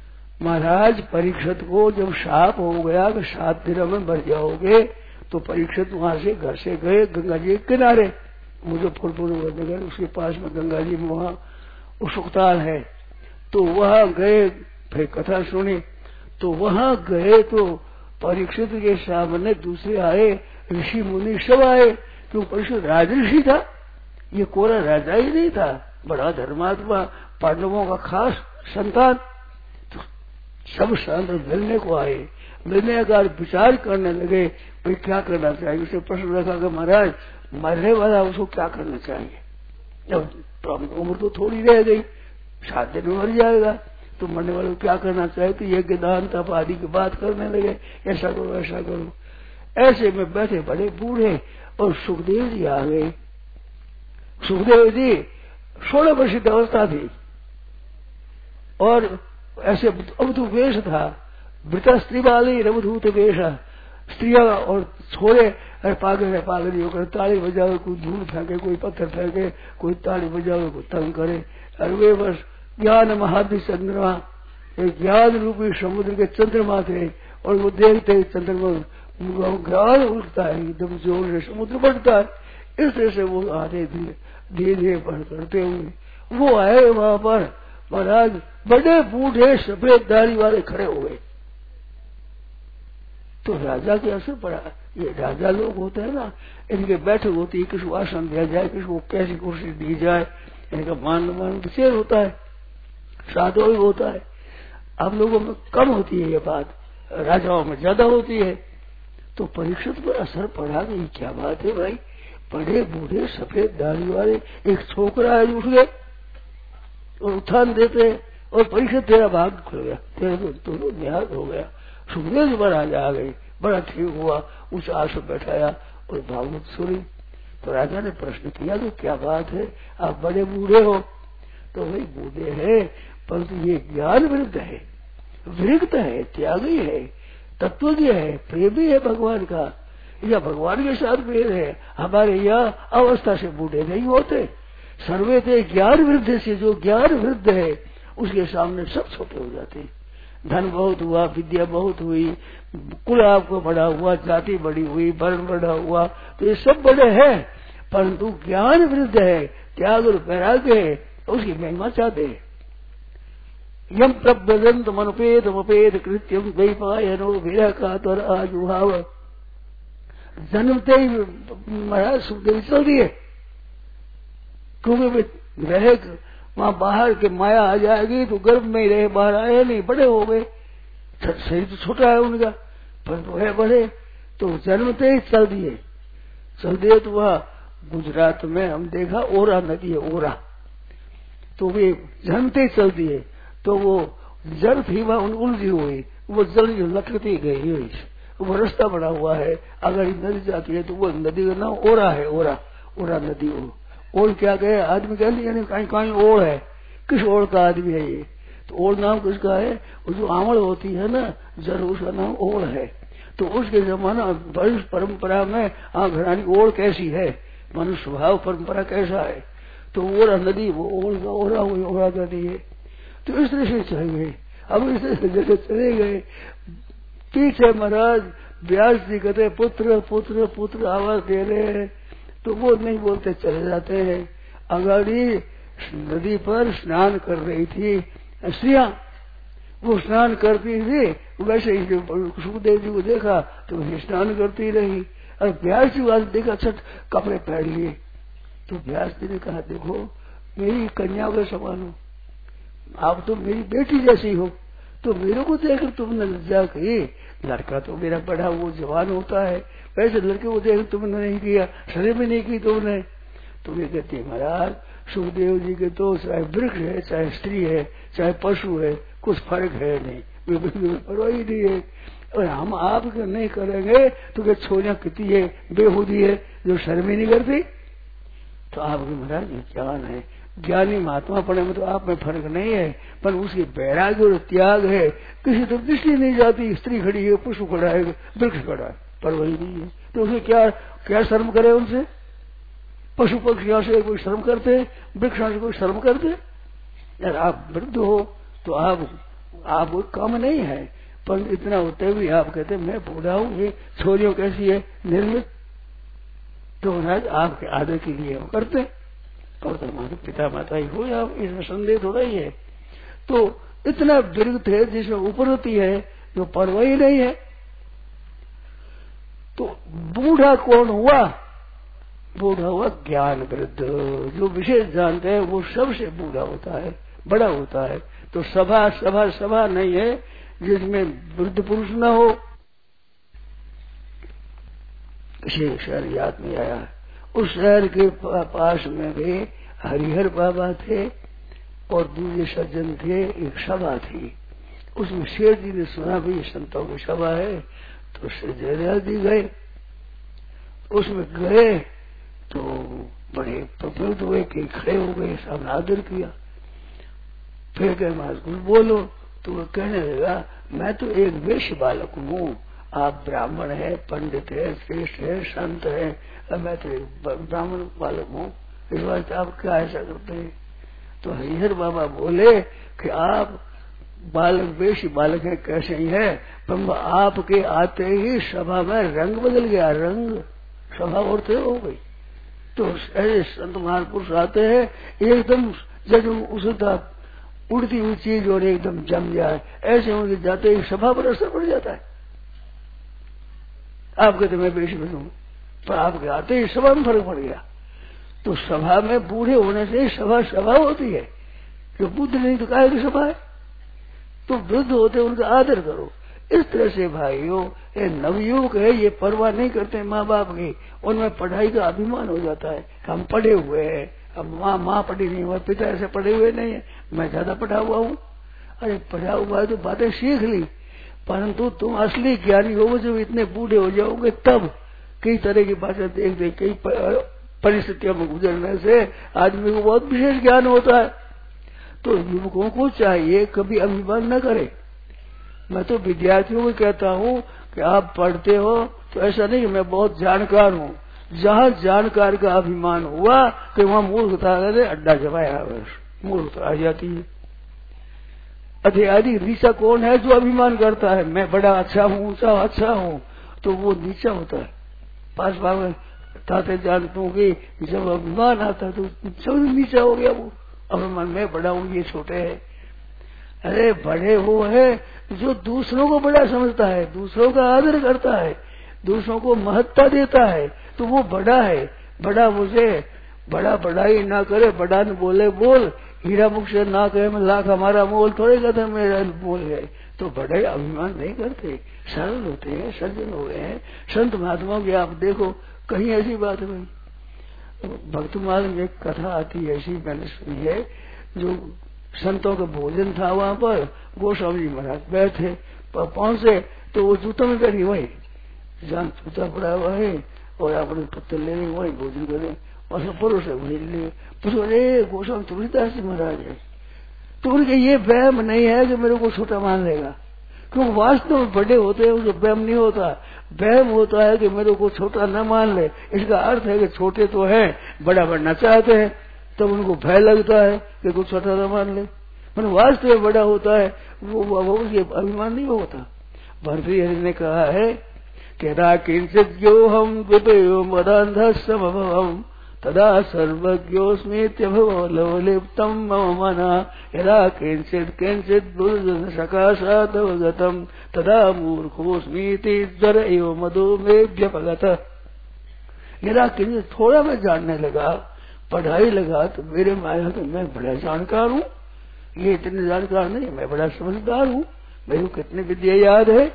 Speaker 2: महाराज परीक्षित को जब शाप हो गया कि 7 दिनों में मर जाओगे, तो परीक्षित वहां से घर से गए गंगा जी के किनारे, मुजफ्फरपुर नगर, उसके पास में गंगा जी में वहां उसुकताल है, तो वहां गए, फिर कथा सुनी। तो वहां गए तो परीक्षित के सामने दूसरे आए, ऋषि मुनि सब आए, क्यों परीक्षित राजऋषि था, ये कोरा राजा ही नहीं था, बड़ा धर्मात्मा, पांडवों का खास संतान। तो सब संत मिलने को आए, मिलने का विचार करने लगे, भाई क्या करना चाहिए। उसे प्रश्न रखा कि महाराज मरने वाला उसको क्या करना चाहिए, जब उम्र तो थोड़ी रह गई, 7 दिन में मर जाएगा, तो मरने वाले को क्या करना चाहिए। तो यज्ञ दान तप आदि की बात करने लगे, ऐसा करो ऐसा करो। ऐसे में बैठे बड़े बूढ़े, और सुखदेव जी आ गए। सुखदेव जी 16 वर्ष की अवस्था थी, और ऐसे अवधूत वेश था, वृता स्त्री वाली अवधूत वेश, स्त्रियां और छोरे पागल होकर ताली बजावे, कोई धूल फेंके, कोई पत्थर फेंके, कोई ताली बजावे, कोई तंग करे। और वे बस ज्ञान महादि चंद्रमा, ज्ञान रूपी समुद्र के चंद्रमा थे, और वो देखते चंद्रमा ज्ञान उठता है, एकदम जोर से समुद्र बढ़ता है। इस तरह से वो आते धीरे धीरे बढ़ करते हुए वो आए वहां पर। महाराज बड़े बूढ़े सफेद दाढ़ी वाले खड़े हुए, तो राजा के असर पड़ा। ये राजा लोग होते हैं ना, इनके बैठक होती है, किसी को आसन दिया जाए, किसी को कैसी कुर्सी दी जाए, इनका मान विशेष होता है, साधो ही होता है। आप लोगों में कम होती है ये बात, राजाओं में ज्यादा होती है। तो परीक्षित पर असर पड़ा कि क्या बात है भाई, बड़े बूढ़े सफेद दाढ़ी वाले एक छोकरा है, उठ गए और उत्थान देते, और परीक्षित तेरा भाग खुल गया, तेरा तो निहाल हो गया। सुखदेव जी महाराज आ गए, बड़ा ठीक हुआ, उस आस बैठाया और भागवत सुनी। तो राजा ने प्रश्न किया कि क्या बात है, आप बड़े बूढ़े हो। तो भाई बूढ़े हैं, परंतु ये ज्ञान वृद्ध है, विरक्त है, त्यागी है, तत्वज्ञ है, प्रेमी है भगवान का, या भगवान के साथ प्रेम है। हमारे यहाँ अवस्था से बूढ़े नहीं होते, सर्वे थे ज्ञान वृद्ध से, जो ज्ञान वृद्ध है उसके सामने सब छोटे हो जाते हैं। धन बहुत हुआ, विद्या बहुत हुई, कुल आपको बड़ा हुआ, जाति बड़ी हुई, वर्ण बड़ा हुआ, तो ये सब बड़े हैं, परंतु ज्ञान वृद्ध है, त्याग और वैराग्य है, उसकी महिमा चाहते हैं। यम प्रबदंत मनुपेद मपेद कृत्यम द्वैपायनो विरह का त्वर आजुभाव। जन्मते ही महाराज सुखदेव चल दिए, क्योंकि रहे वहां बाहर के माया आ जाएगी तो गर्भ में ही रहे, बाहर आए नहीं, बड़े हो गए, शरीर तो छोटा है उनका, परंतु है बड़े। तो जन्मते ही चल दिए। तो वह गुजरात में हम देखा ओरा नदी है, ओरा, तो वे जन्मते ही चल दिए। तो वो जल थी वहां उलझी हुई, वो जल लटकती गई हुई, वो रास्ता बना हुआ है, अगर नदी जाती है तो वो नदी का नाम ओरा है, ओरा नदी। ओल क्या कहे आदमी, कहते कहीं कहीं ओढ़ है, किस ओढ़ का आदमी है ये, तो ओढ़ नाम किसका है, वो जो आमड़ होती है ना जर, उसका नाम ओढ़ है। तो उसके जमाना वंश परंपरा में घरानी ओढ़ कैसी है, मनुष्य स्वभाव परंपरा कैसा है, तो ओरा नदी वो ओढ़ का ओरा हुई, ओरा नदी है। तो इस तरह से चले गए। अब इस तरह से चले गए, पीछे महाराज व्यास जी कहते पुत्र पुत्र पुत्र आवाज दे रहे हैं, तो वो नहीं बोलते, चले जाते हैं। अगाड़ी नदी पर स्नान कर रही थी स्त्रियां, वो स्नान करती थी, वैसे ही सुखदेव जी को देखा तो वही स्नान करती रही। और व्यास जी आज देखा छठ कपड़े पहन लिए, तो व्यास जी ने कहा देखो मेरी कन्या के समान हो, आप तो मेरी बेटी जैसी हो, तो मेरे को देखकर तुमने लज्जा की, लड़का तो मेरा बड़ा वो जवान होता है, वैसे लड़के को देख तुमने नहीं किया, शरीर में नहीं की तुमने। तो वे कहते महाराज सुखदेव जी के तो चाहे वृक्ष है, चाहे स्त्री है, चाहे पशु है, कुछ फर्क है नहीं, वे परवाह ही नहीं है। और हम आप नहीं करेंगे तो क्या छोरियां कितनी है बेहूदी है जो शर्म ही नहीं करती। तो आपके महाराज ये ज्ञान है, ज्ञानी महात्मा पढ़े में तो आप में फर्क नहीं है, पर उसकी वैराग्य और त्याग है, किसी तो दृष्टि नहीं जाती, स्त्री खड़ी है, पशु खड़ा है, वृक्ष खड़ा है, पर वही नहीं है, तो उसे क्या शर्म करे उनसे। पशु पक्षियों से कोई शर्म करते, वृक्षों से कोई शर्म करते। यार आप वृद्ध हो तो आप आप कोई कम नहीं है, पर इतना होते भी आप कहते मैं बूढ़ा हूँ, ये छोरियों कैसी है निर्मित, तो महाराज आपके आदर के लिए वो करते, और तो हमारे पिता माता ही हो, आप इसमें संदेह थोड़ा ही है। तो इतना दीर्घ थे जिसमें ऊपर होती है जो परवाह ही नहीं है। तो बूढ़ा कौन हुआ? बूढ़ा हुआ ज्ञान वृद्ध, जो विशेष जानते हैं वो सबसे बूढ़ा होता है, बड़ा होता है। तो सभा सभा सभा नहीं है जिसमें वृद्ध पुरुष न हो। इसे शहर याद में आया, उस शहर के पास में भी हरिहर बाबा थे और दूसरे सज्जन थे, एक सभा थी। उसमें शेर जी ने सुना भी संतों की सभा है, तो श्री जयदयाल जी गए। उसमें गए तो बड़े प्रफुल्लित हुए कि खड़े हो गए, सामने आदर किया। फिर कहे महाराज कुछ बोलो, तो वो कहने लगा मैं तो एक वैश्य बालक हूँ, आप ब्राह्मण है, पंडित है, श्रेष्ठ है, संत है, और मैं तो एक ब्राह्मण बालक हूँ, इस बात आप क्या ऐसा करते हैं? तो हरिहर बाबा बोले कि आप बालक वैश्य बालक है कैसे ही है, पर आपके आते ही सभा में रंग बदल गया, रंग सभा और थे हो गई। तो ऐसे संत महापुरुष आते हैं एकदम जब उसका उड़ती हुई चीज और एकदम जम जाए, ऐसे उनके जाते ही सभा पर असर पड़ जाता है। आप कहते मैं वैश्य हूँ, पर आपके आते ही सभा में फर्क पड़ गया। तो सभा में बूढ़े होने से सभा सभा होती है, जो बुद्ध नहीं तो काहे की सभा है। तो वृद्ध होते उनका आदर करो। इस तरह से भाइयों ये नवयुवक है, ये परवाह नहीं करते माँ बाप की, उनमें पढ़ाई का अभिमान हो जाता है, हम पढ़े हुए हैं। अब माँ पढ़ी नहीं हुआ, पिता ऐसे पढ़े हुए नहीं है, मैं ज्यादा पढ़ा हुआ हूँ। अरे पढ़ा हुआ है तो बातें सीख ली, परंतु तुम असली ज्ञानी हो जब इतने बूढ़े हो जाओगे, तब कई तरह की बातें देख देख कई परिस्थितियों में गुजरने से आदमी को बहुत विशेष ज्ञान होता है। तो युवकों को चाहिए कभी अभिमान न करे। मैं तो विद्यार्थियों को कहता हूँ कि आप पढ़ते हो तो ऐसा नहीं कि मैं बहुत जानकार हूँ, जहाँ जानकार का अभिमान हुआ कि वहाँ मूर्खता अड्डा जमाया, मूर्खता आ जाती है। अधिकारी नीचा कौन है? जो अभिमान करता है मैं बड़ा अच्छा हूँ, ऊंचा अच्छा हूँ, तो वो नीचा होता है। पास भाव ताते जानता हूँ कि जब अभिमान आता है तो सब नीचा हो गया, वो अभिमान मैं बड़ा हूँ, ये छोटे है। अरे बड़े वो है जो दूसरों को बड़ा समझता है, दूसरों का आदर करता है, दूसरों को महत्ता देता है, तो वो बड़ा है। बड़ा मुझे बड़ा बड़ाई ना करे, बड़ा न बोले बोल, हीरा मुख से ना कहे मैं लाख हमारा मोल, थोड़े कहते मेरा बोल गए। तो बड़े अभिमान नहीं करते, सरल होते हैं, सज्जन हो गए हैं। संत महात्माओं की आप देखो, कहीं ऐसी बात नहीं। भक्त मार्ग में एक कथा आती है, ऐसी मैंने सुनी है। जो संतों का भोजन था वहां पर, गोस्वामी जी महाराज बैठे पहुंचे तो वो जूतों में बैठी वही जहाँ जूता पड़ा हुआ है और अपने पत्थर ले रहे वही भोजन करे, और सब परोस ले पूछो अरे गोस्वामी तुलसीदास जी महाराज है। तो उनके ये वहम नहीं है कि मेरे को छोटा मान लेगा, क्योंकि वास्तव में बड़े होते हैं उनको वहम नहीं होता। वहम होता है कि मेरे को छोटा न मान ले। इसका अर्थ है कि छोटे तो हैं, बड़ा बनना चाहते हैं, तब उनको भय लगता है कि कुछ छोटा न मान ले। मैंने वास्तव में बड़ा होता है वो ये अभिमान नहीं होता। भर्तृहरि ने कहा है कि किंचित जो हम विपयो मदांधम तदा सर्वज्ञोस्मीत्यभवलिप्तम मम मना यदा किंचित किंचित दुर्जन सकाशादवगतम तदा मूर्खोस्मीति ज्वर एव मधु में व्यपगत। यदा किंचित थोड़ा मैं जानने लगा, पढ़ाई लगा, तो मेरे माया कि मैं बड़ा जानकार हूँ। ये इतने जानकार नहीं, मैं बड़ा समझदार हूँ, मेरे को कितनी विद्या याद है।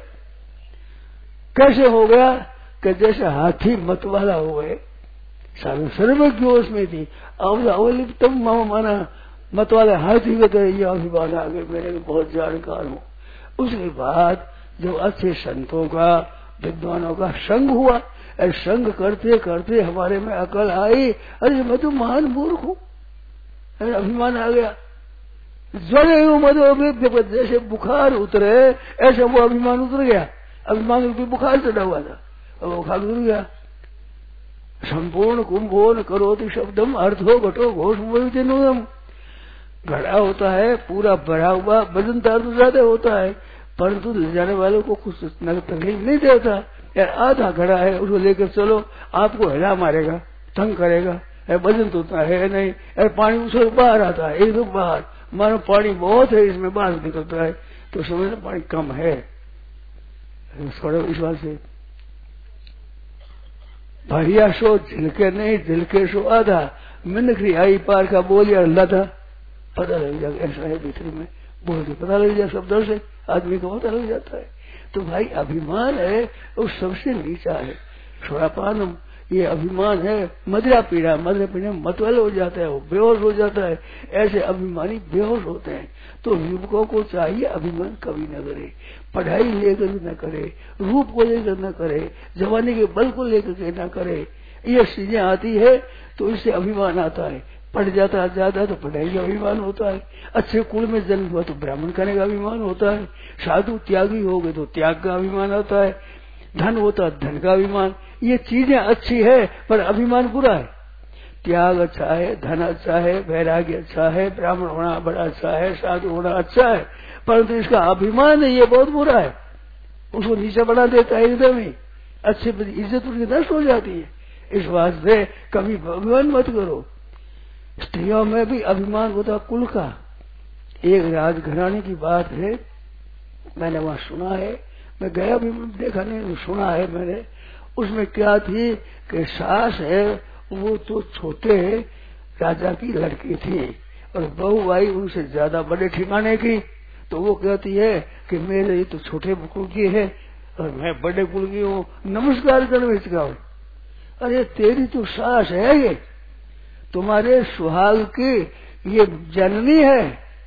Speaker 2: कैसे हो गया कि जैसे हाथी मत वाला हो गए, सर्वज्ञ उसमें थी अवलिप्तम मम मना, मत वाले हाथी में तो ये अभिमान आ गए मेरे को बहुत जानकार हूँ। उसके बाद जो अच्छे संतों का विद्वानों का संग हुआ, संग करते करते हमारे में अकल आई, अरे मैं तो महान मूर्ख हूँ, अभिमान आ गया। ज्वर मधु में जैसे बुखार उतरे ऐसे वो अभिमान उतर गया। अभिमान भी बुखार चढ़ा हुआ था, अब बुखार उतर गया। संपूर्ण कुंभोन करोति शब्दम अर्थो घटो घोष घड़ा होता है पूरा भरा हुआ, वजनदार तो ज्यादा होता है, परंतु ले जाने वालों को कुछ तकलीफ नहीं देता। यार आधा घड़ा है, उसको लेकर चलो, आपको हिला मारेगा, तंग करेगा, वजन तो उतना है नहीं। यार पानी उससे बाहर आता है, एकदम बाहर, मानो पानी बहुत है इसमें, बाहर निकलता है, तो समझना पानी कम है। थोड़ा इस बात से भरिया सो झिलके नहीं, झिलके सो आधा, मिनखरी आई पार का बोल या लदा, पता लग जाएगा ऐसा है भीतर में, बोल के पता लग जाए, शब्दों से आदमी को पता लग जाता है। तो भाई अभिमान है वो सबसे नीचा है। सुरापान ये अभिमान है, मदिरा पीड़ा में मतवाल हो जाता है, वो बेहोश हो जाता है। ऐसे अभिमानी बेहोश होते हैं। तो युवकों को चाहिए अभिमान कभी न करे, पढ़ाई लेकर न करे, रूप को लेकर न करे, जवानी के बल को लेकर के न करे। ये चीजें आती है तो इससे अभिमान आता है। पढ़ जाता ज्यादा तो पढ़ाई का अभिमान होता है, अच्छे कुल में जन्म हुआ तो ब्राह्मण करने का अभिमान होता है, साधु त्यागी हो गए तो त्याग का अभिमान आता है, धन होता है धन का अभिमान। ये चीजें अच्छी है पर अभिमान बुरा है। त्याग अच्छा है, धन अच्छा है, वैराग्य अच्छा है, ब्राह्मण होना बड़ा अच्छा है, साधु होना अच्छा है, परंतु इसका अभिमान है ये बहुत बुरा है, उसको नीचे बढ़ा देता है एकदम ही, अच्छे इज्जत उसकी नष्ट हो जाती है। इस वास्ते कभी अभिमान मत करो। स्त्रियों में भी अभिमान होता कुल का। एक राजघराने की बात है, मैंने वहां सुना है, मैं गया भी देखा नहीं, सुना है मैंने। उसमें क्या थी कि सास है वो तो छोटे राजा की लड़की थी और बहू आई उनसे ज्यादा बड़े ठिकाने की। तो वो कहती है कि मेरे ये तो छोटे कुल की है और मैं बड़े कुल की हूँ, नमस्कार करने इसका। अरे तेरी तो सास है, ये तुम्हारे सुहाग की ये जननी है,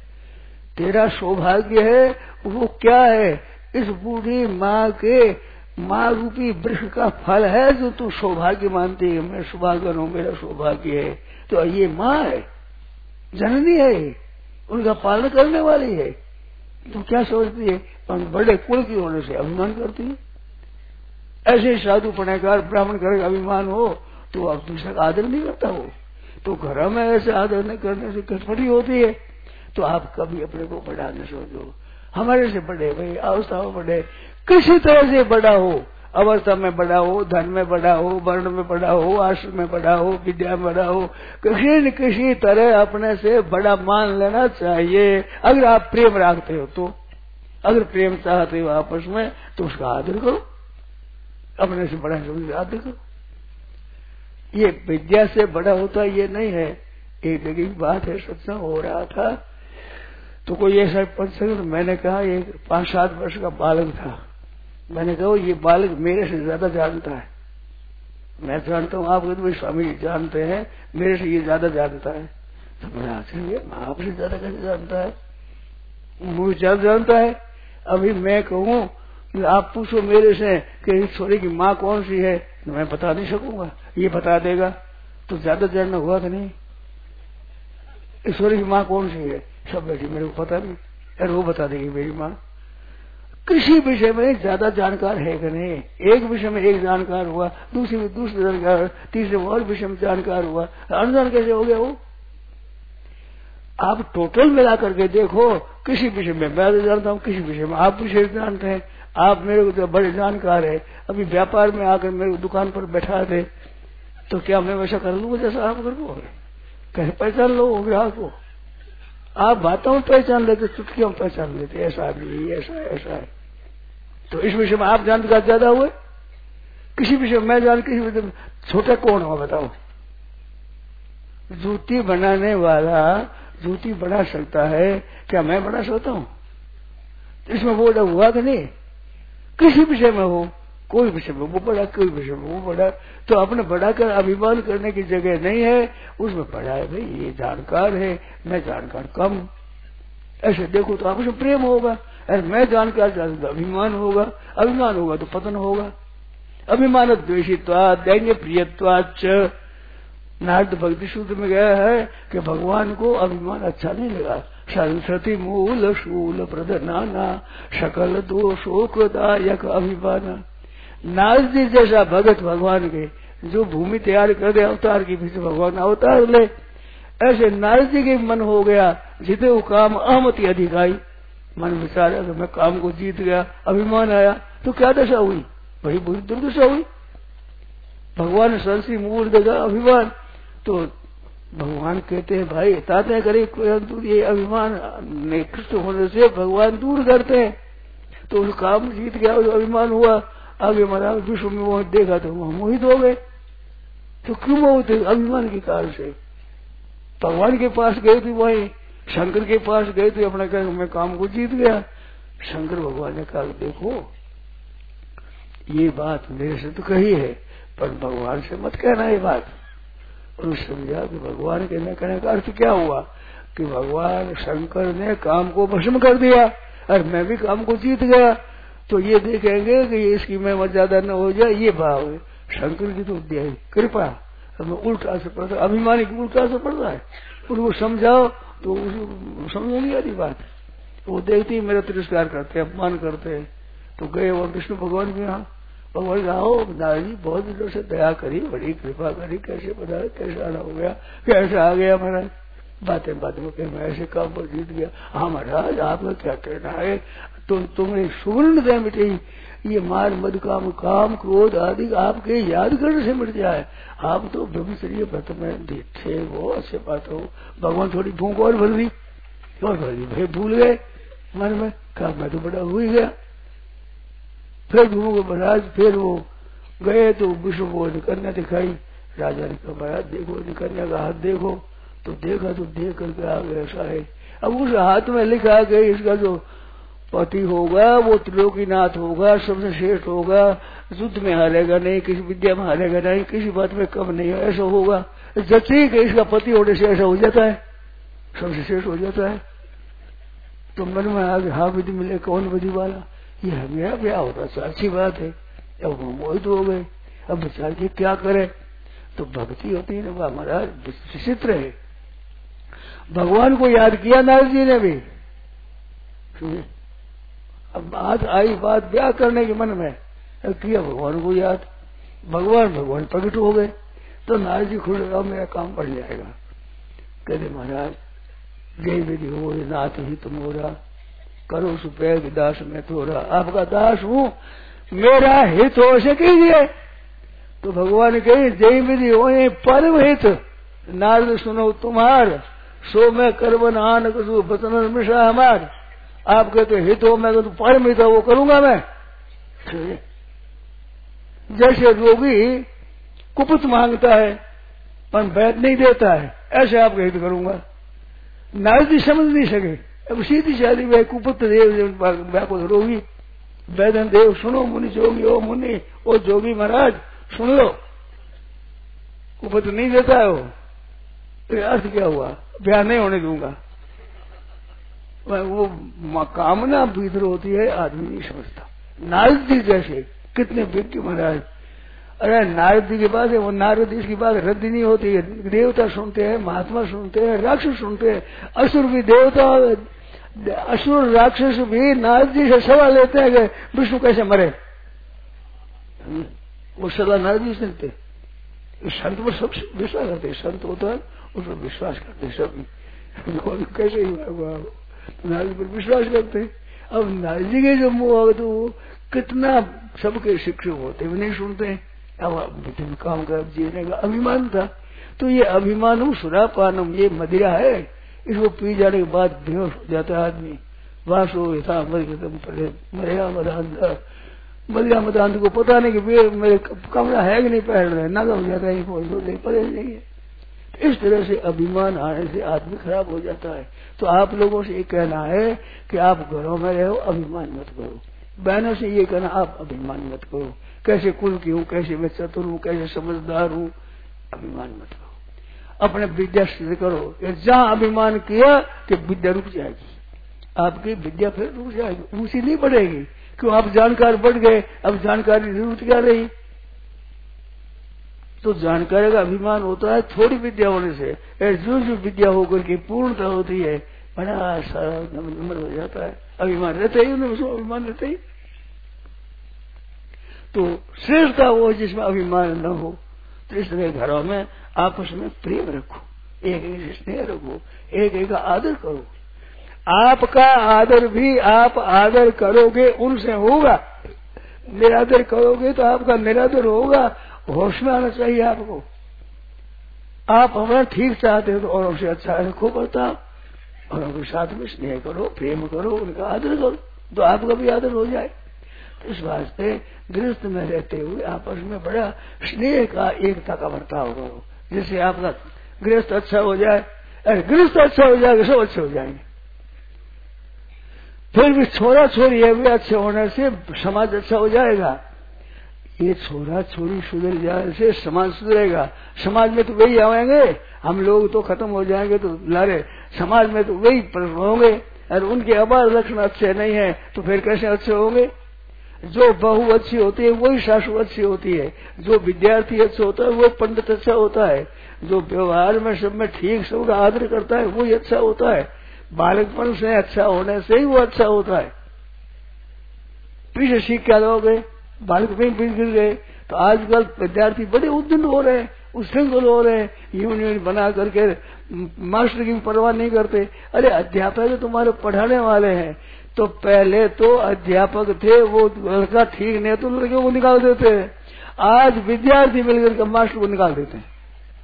Speaker 2: तेरा सौभाग्य है। वो क्या है, इस बूढ़ी माँ के माँ रूपी वृक्ष का फल है जो तू सौभाग्य मानती है। मैं सौभाग्य हूँ, मेरा सौभाग्य है। तो ये माँ है, जननी है, उनका पालन करने वाली है। तो क्या सोचती है, बड़े कुल की होने से अभिमान करती है। ऐसे साधु पढ़ेकार ब्राह्मण घर का अभिमान हो तो अब दूसरा का आदर नहीं करता हो। तो घर में ऐसे आदर नहीं करने से कठपटी होती है। तो आप कभी अपने को बड़ा न सोचो, हमारे से बड़े भाई, अवस्था में बड़े, किसी तरह से बड़ा हो, अवस्था में बड़ा हो, धन में बड़ा हो, वर्ण में बड़ा हो, आश्रम में बड़ा हो, विद्या में बड़ा हो, किसी न किसी तरह अपने से बड़ा मान लेना चाहिए। अगर आप प्रेम रखते हो तो, अगर प्रेम चाहते हो आपस में तो उसका आदर करो, अपने से बड़ा आदर करो। ये विद्या से बड़ा होता ये नहीं है। एक जगह की बात है, सत्संग हो रहा था तो कोई ऐसा प्रसंग, तो मैंने कहा एक 5-7 वर्ष का बालक था। मैंने कहा ये बालक मेरे से ज्यादा जानता है। मैं जानता हूँ, आप तो स्वामी जी जानते हैं, मेरे से ये ज्यादा जानता है। तो मैं आश्चर्य, आपसे ज्यादा कैसे जानता है? मुझे ज्यादा जानता है। अभी मैं कहूँ कि आप पूछो मेरे से कि इस छोरे की माँ कौन सी है, तो मैं बता नहीं सकूंगा, ये बता देगा। तो ज्यादा जानना हुआ कि नहीं? इस छोरे की माँ कौन सी है, सब बेटी मेरे को पता नहीं, अरे वो बता देगी मेरी माँ। किसी विषय में ज्यादा जानकार है कि नहीं? एक विषय में एक जानकार हुआ, दूसरे में दूसरे जानकार, तीसरे में और विषय में जानकार हुआ, अनजान कैसे हो गया वो? आप टोटल मिला करके देखो, किसी विषय में मैं तो जानता हूँ, किसी विषय में आप विषय जानते हैं। आप मेरे को तो बड़े जानकार है। अभी व्यापार में आकर मेरे दुकान पर बैठा थे तो क्या मैं वैसा कर लूंगा जैसा आप कर लो? कैसे पहचान लो ग्राहक को? आप बातों में पहचान लेते, चुटकियों में पहचान लेते, ऐसा आदमी ऐसा ऐसा है। तो इस विषय में आप जानकार ज्यादा हुए, किसी विषय में मैं जान, किसी विषय में छोटा कौन हो बताओ? जूती बनाने वाला जूती बना सकता है, क्या मैं बना सकता हूँ? तो इसमें वो हुआ कि नहीं? किसी विषय में हो, कोई विषय में वो बड़ा, कोई विषय में वो बड़ा। तो अपने बढ़ाकर अभिमान करने की जगह नहीं है। उसमें पढ़ा है भाई ये जानकार है, मैं जानकार कम। ऐसे देखो तो आपस में प्रेम होगा। अरे मैं जानकार ज्यादा अभिमान होगा, अभिमान होगा तो पतन होगा। अभिमान द्वेषित्वा दैन्य प्रियत्वाच। नारद भक्ति सूत्र में गया है कि भगवान को अभिमान अच्छा नहीं लगा। सरस्वती मूल शूल प्रदनाना सकल दोषोकदायक अभिमान। नारद जी जैसा भगत भगवान के, जो भूमि तैयार कर दे अवतार के पीछे भगवान अवतार ले, ऐसे नारद जी के मन हो गया, जीते वो काम अहमति अधिकाई। मन विचारा कि मैं काम को जीत गया, अभिमान आया तो क्या दशा हुई, बड़ी बुरी दुर्दशा हुई। भगवान सरसी मूल देगा अभिमान। तो भगवान कहते हैं भाई ताते करे परंतु ये अभिमान निकृष्ट होने से भगवान दूर करते हैं। तो उस काम जीत गया, उस अभिमान हुआ, आगे महाराज विश्व में वो देखा तो वह मोहित हो गए। तो क्यों मोहित? अभिमान के कारण से। भगवान के पास गए थे, वही शंकर के पास गए थे, अपने कहा मैं काम को जीत गया। शंकर भगवान ने कहा देखो ये बात मेरे से तो कही है, पर भगवान से मत कहना ये बात। और समझा कि भगवान के न कहने का अर्थ क्या हुआ कि भगवान शंकर ने काम को भस्म कर दिया और मैं भी काम को जीत गया। तो ये देखेंगे कि इसकी महिमा ज्यादा न हो जाए, ये भाव है शंकर की। तो कृपा हमें उल्टा असर पड़ता है, अभिमानी की उल्टा असर पड़ता है। उनको समझाओ तो समझ नहीं आती बात। वो देखती मेरा तिरस्कार करते, अपमान करते। तो गए वो विष्णु भगवान के यहाँ। भगवान आओ नारद जी बहुत दिनों से दया करी, बड़ी कृपा करी, कैसे पता कैसे आना हो गया, कैसे आ गया महाराज। बातें में मैं ऐसे काम पर जीत गया। हाँ महाराज आपका क्या कहना है, तुम्हें सुवर्ण दे मिटे, ये मान मद काम क्रोध आदि आपके याद करने से मिट जाए। आप तो ब्रह्मचर्य व्रत में थे, वो अच्छे बात हो। भगवान थोड़ी भूख और भर दी, भाई भूल गए मन में, कहा मैं तो बड़ा हो ही गया। फिर घूमोगे महाराज, फिर वो गए तो विष्णु को कन्या दिखाई। राजा ने कहा महाराज देखो कन्या का हाथ देखो। तो देखा तो देख करके आ गया ऐसा है। अब उस हाथ में लिखा गया इसका जो पति होगा वो त्रिलोकीनाथ होगा, सबसे श्रेष्ठ होगा, युद्ध में हारेगा नहीं, किसी विद्या में हारेगा नहीं, किसी बात में कम नहीं, ऐसा होगा। जैसे कि इसका पति होने से ऐसा हो जाता है, सबसे श्रेष्ठ हो जाता है। तो मन में आ गया हाँ विधि मिले, कौन विधि वाला, ये मेरा ब्याह होता था, अच्छी बात है। अब वो मोहित हो गए। अब विचार की क्या करे। तो भक्ति होती है ना महाराज, विचित्र है। भगवान को याद किया नारद जी ने भी। अब बात आई, बात ब्याह करने के मन में किया भगवान को याद। भगवान प्रकट हो गए। तो नारद जी खुश रहा, मेरा काम बढ़ जाएगा। कहते महाराज जय विधि हो नाथ ही तुम हो रहा, करो सुपैग दास में थोड़ा, आपका दास हूँ, मेरा हित हो से कीजिए। तो भगवान कहे जय विधि हो परम हित, नारद सुनो तुम्हार, सो मैं करवन आन कसु बचन मिश्रा हमार। आप कहते हित हो, मैं तो परम हित हो वो करूंगा मैं। जैसे रोगी कुपुत मांगता है पर वैद्य नहीं देता है, ऐसे आपका हित करूंगा। नारद जी समझ नहीं सके। अब सीधी शादी में कुपुत्र देव को रोगी वैदन देव सुनो मुनि जोगी, ओ मुनि ओ जोगी महाराज सुन लो, कुपुत्र नहीं देता है वो। तो अर्थ क्या हुआ, ब्याह नहीं होने दूंगा। वो कामना भीतर होती है, आदमी नहीं समझता। नारद जी जैसे कितने विज्ञ महाराज। अरे नारद जी के पास है, वो नारद इसकी बात रद्द नहीं होती है। देवता सुनते हैं, महात्मा सुनते हैं, राक्षस सुनते हैं, असुर भी देवता, असुर राक्षस भी नारद जी से सवाल लेते हैं कि विष्णु कैसे मरे। वो सलाह नारद जी सुनते। संत पर सब विश्वास करते, संत होता है उस पर विश्वास करते सब। कैसे ही नारद पर विश्वास करते। अब नारद जी के जो मुंह तो कितना सबके शिक्षक होते भी नहीं सुनते हैं। अब काम कर जीने का अभिमान था। तो ये अभिमानम सुरापानम, ये मदिरा है, इसको पी जाने के बाद बेहोश हो जाता है आदमी। वासो यथा मदिरा मदांत को पता नहीं कि मेरे कमरा है कि नहीं, पहन रहे ना हो जाता है, पता नहीं है। इस तरह से अभिमान आने से आदमी खराब हो जाता है। तो आप लोगों से ये कहना है कि आप घरों में रहो, अभिमान मत करो। बहनों से ये कहना आप अभिमान मत करो, कैसे कुल की हूँ, कैसे मैं चतुर हूँ, कैसे समझदार हूँ, अभिमान मत करो। अपने विद्या सिद्ध करो। जहाँ अभिमान किया कि विद्या रुक जाएगी, आपकी विद्या फिर रुक जाएगी, ऊंची नहीं बढ़ेगी। क्यों, आप जानकार बढ़ गए, अब जानकारी जरूरत क्या रही। तो जानकारी का अभिमान होता है थोड़ी विद्या होने से। जो विद्या होकर के पूर्णता होती है, बड़ा सारा नंबर हो जाता है। अभिमान रहता ही उन्हें, उसको अभिमान रहता ही। तो श्रेष्ठता वो जिसमें अभिमान न हो। तो इस तरह घरों में आपस में प्रेम रखो, एक एक से स्नेह रखो, एक एक का आदर करो। आपका आदर भी आप आदर करोगे उनसे होगा, निरादर करोगे तो आपका निरादर होगा। होश में आना चाहिए आपको। आप हमारा ठीक चाहते हो तो औरों से अच्छा रखो बर्ताव, और उनके साथ में स्नेह करो, प्रेम करो, उनका आदर करो, तो आपका भी आदर हो जाए। तो इस वास्ते गृहस्थ में रहते हुए आपस में बड़ा स्नेह का, एकता का बर्ताव करो, जिससे आपका गृहस्थ अच्छा हो जाए। अरे गृहस्थ अच्छा हो जाएगा, सब अच्छे हो जाएंगे। फिर भी छोरा छोरी है, वे अच्छे होने से समाज अच्छा हो जाएगा। ये छोरा छोरी सुधर जाने से समाज सुधरेगा। समाज में तो वही आएंगे, हम लोग तो खत्म हो जाएंगे तो लारे, समाज में तो वही प्रश्न होंगे। और उनके आवार लक्षण अच्छे नहीं है तो फिर कैसे अच्छे होंगे। जो बहू अच्छी होती है वही सासू अच्छी होती है, जो विद्यार्थी अच्छा होता है वो पंडित अच्छा होता है, जो व्यवहार में सब में ठीक सबका आदर करता है वही अच्छा होता है। बालकपन से अच्छा होने से ही वो अच्छा होता है। पीछे सीख क्या लोगे, बालक में पीछे गिर गए। तो आजकल विद्यार्थी बड़े उद्यम हो रहे हैं, उच्छृंखल हो रहे हैं, यूनियन बना करके मास्टर की परवाह नहीं करते। अरे अध्यापक तो तुम्हारे पढ़ाने वाले हैं, तो पहले तो अध्यापक थे, वो लड़का ठीक नहीं तो लड़के को निकाल देते हैं। आज विद्यार्थी मिलकर के मास्टर को निकाल देते हैं।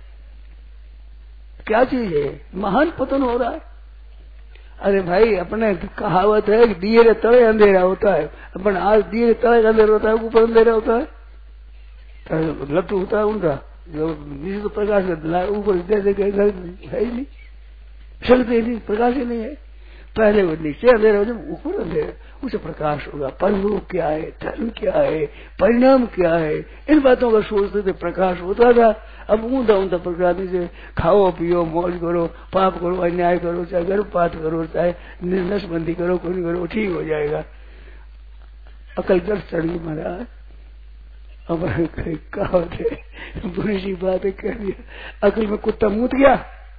Speaker 2: क्या चीज है, महान पतन हो रहा है। अरे भाई अपने कहावत है कि दिए रे तले अंधेरा होता है, अपन आज दिए तले अंधेरा होता है, ऊपर अंधेरा होता है। लट्टू होता है उनका जो नीचे तो प्रकाश ऊपर है ही नहीं, चलते नहीं, प्रकाश ही नहीं है। पहले वो नीचे अंधेरा हो, जब ऊपर अंधेरा उसे प्रकाश होगा। परिणाम क्या है, धर्म क्या है, परिणाम क्या है, इन बातों का सोचते थे, प्रकाश होता था। अब ऊंधा ऊंधा प्रकाश से खाओ पियो मौज करो, पाप करो, अन्याय करो, चाहे गर्भपात करो, चाहे नसबंदी करो, कोई करो, ठीक हो जाएगा। अकल कर चढ़ी महाराज। अब कहावत है, बुरी सी बात है कह दिया, अकल में कुत्ता मूत गया।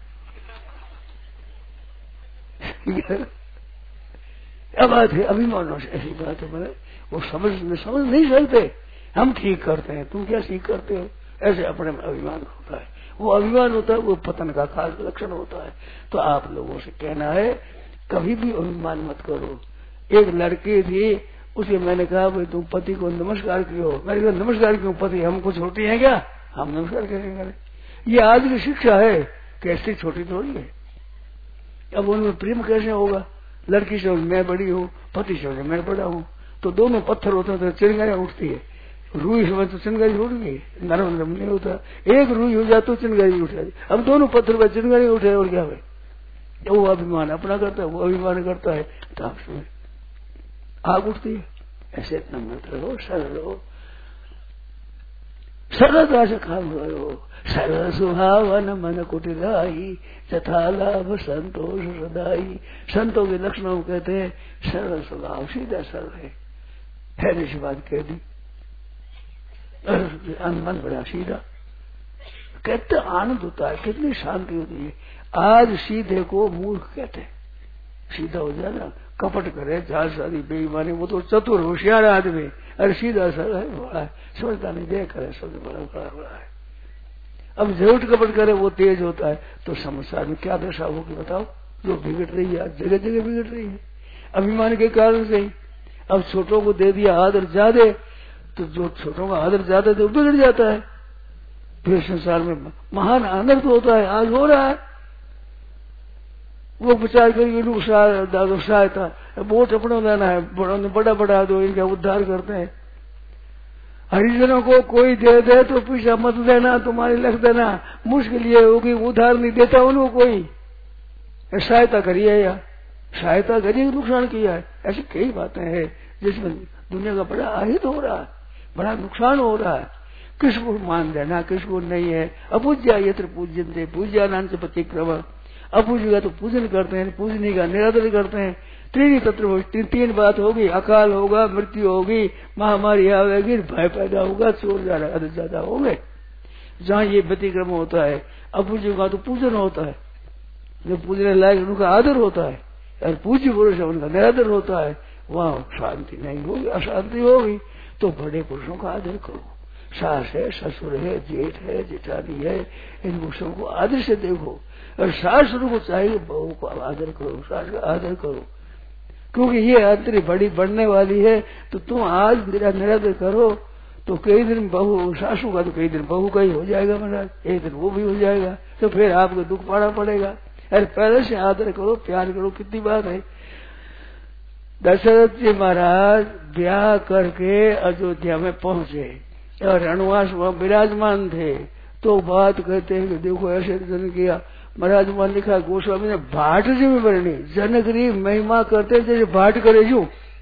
Speaker 2: अब बात है अभिमानों से, ऐसी बात है मैंने वो समझ नहीं सकते। हम ठीक करते हैं, तुम क्या ठीक करते हो, ऐसे अपने में अभिमान होता है। वो अभिमान होता है, वो पतन का खास लक्षण होता है। तो आप लोगों से कहना है कभी भी अभिमान मत करो। एक लड़की थी, उसे मैंने कहा भाई तुम पति को नमस्कार क्यों, मैंने कहा नमस्कार क्यों, पति हमको छोटी है क्या, हम नमस्कार कैसे करें। ये आज की शिक्षा है, कैसी छोटी थोड़ी है। अब उनमें प्रेम कैसे होगा, लड़की से मैं बड़ी हूँ, पति से मैं बड़ा हूँ, तो दोनों पत्थर होते हैं तो चिंगारियां उठती है। रूई समझ तो चिंगारी उठ गई, नरम नरम नहीं होता। एक रूई हो जाए तो चिंगारी उठ जाती। अब दोनों पत्थर पर चिंगारी उठे और क्या है, वो अभिमान अपना करता है, वो अभिमान करता है, तो आपसे आग उठती है। ऐसे इतना मत रहो, सरल रहो, सरलता से काम करो। सरल सुहावन मन कुटिलाई, तथा लाभ संतोष सदाई। संतों के लक्षणों कहते हैं सरल स्वभाव, सीधा सरल है ऐसी बात कह दी। मन बड़ा सीधा, कहते आनंद होता है, कितनी शांति होती है। आज सीधे को मूर्ख कहते हैं, सीधा हो जाए ना, कपट करे, जालसाजी बेईमानी, वो तो चतुर होशियार आदमी। अरे सीधा सरल है, बड़ा है, समझता नहीं, देख करे सब बड़ा बड़ा बड़ा है। अब झूठ कपट करे वो तेज होता है, तो संसार में क्या दशा होगी बताओ। जो बिगड़ रही है, जगह जगह बिगड़ रही है अभिमान के कारण से ही। अब छोटों को दे दिया आदर ज्यादा, तो जो छोटों का आदर ज्यादा दे बिगड़ जाता है। फिर संसार में महान आनंद होता है, आज हो रहा है। वो विचार करेंगे सहायता वोट अपना देना है, बड़ा बड़ा दो, इनका उद्धार करते हैं। हरिजनों को कोई दे दे तो पैसा मत देना, तुम्हारी लिख देना, मुश्किल ये होगी उधार नहीं देता उनको कोई, सहायता करिए या सहायता करिए, नुकसान किया है। ऐसी कई बातें हैं जिसमें दुनिया का बड़ा अहित हो रहा है, बड़ा नुकसान हो रहा है। किसको मान देना, किसको नहीं है। अपूज्या यत्र पूज्यन्ते पूज्यानां च प्रतिक्रमः। अपूजेगा तो पूजन करते हैं, पूजने का निरादर करते हैं। त्रिनी तत्र तीन बात होगी, अकाल होगा, मृत्यु होगी, महामारी आवेगी, भय पैदा होगा, चोर ज्यादा होंगे। जहाँ ये व्यतिक्रम होता है, अपूजेगा तो पूजन होता है, जो पूजने लायक उनका आदर होता है, और पूज्य पुरुष है उनका निरादर होता है। वहाँ शांति नहीं होगी, अशांति होगी। तो बड़े पुरुषों का आदर करो, सास है, ससुर है, जेठ है, जेठानी है, इन सबको आदर से देखो। और सासुर को चाहिए बहू को आदर करो, सास का आदर करो, क्योंकि ये अंतरी बड़ी बढ़ने वाली है। तो तुम आज मेरा निरादर करो तो कई दिन बहू सासू का, तो कई दिन बहू का ही हो जाएगा महाराज, एक दिन वो भी हो जाएगा, तो फिर आपको दुख पाना पड़ेगा। अरे पहले से आदर करो, प्यार करो, कितनी बात है। दशरथ जी महाराज ब्याह करके अयोध्या में पहुंचे और रणवास वहां विराजमान थे, तो बात कहते हैं कि देखो ऐसे जन किया। महाराज वहां लिखा गोस्वामी ने, भाट जी में बरनी जनकरी महिमा करते जैसे भाट करे जो।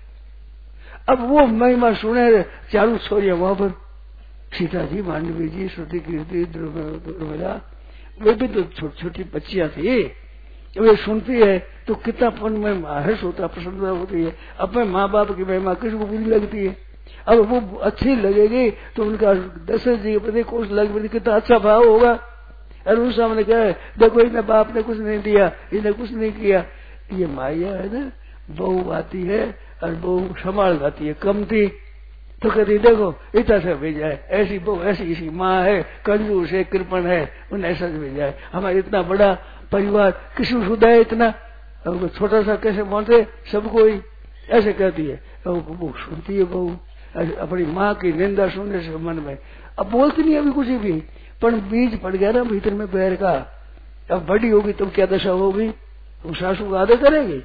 Speaker 2: अब वो महिमा सुने चारों छोरिया वहां पर, सीता जी, मांडवी जी, श्रुति, कीर्ति, द्रुमिला, वे भी तो छोटी छोटी बच्चियां थी, वे सुनती है तो कितना पन में हर्ष होता, प्रसन्नता होती है। अपने माँ बाप की महिमा किसको बुरी लगती है? अब वो अच्छी लगेगी तो उनका दशरथ जी के प्रति कुछ लग कितना अच्छा भाव होगा। और उस सामने क्या है, देखो इन्हें बाप ने कुछ नहीं दिया, इन्हें कुछ नहीं किया। ये माया है ना, बहू आती है और बहू संभाल जाती है, कम थी तो कहती देखो इतना से भेजा है, ऐसी बहू, ऐसी माँ है, कंजूस है, कृपण है, उन्हें ऐसा से भेजा है। हमारा इतना बड़ा परिवार किसी सुधा है इतना, छोटा सा कैसे बोलते सबको ही ऐसे कहती है। वो सुनती है बहू अपनी माँ की निंदा सुनने से मन में, अब बोलती नहीं अभी कुछ भी, पर बीज पड़ गया ना भीतर में पैर का। अब बड़ी होगी तो क्या दशा होगी, वो सासू का आदर करेगी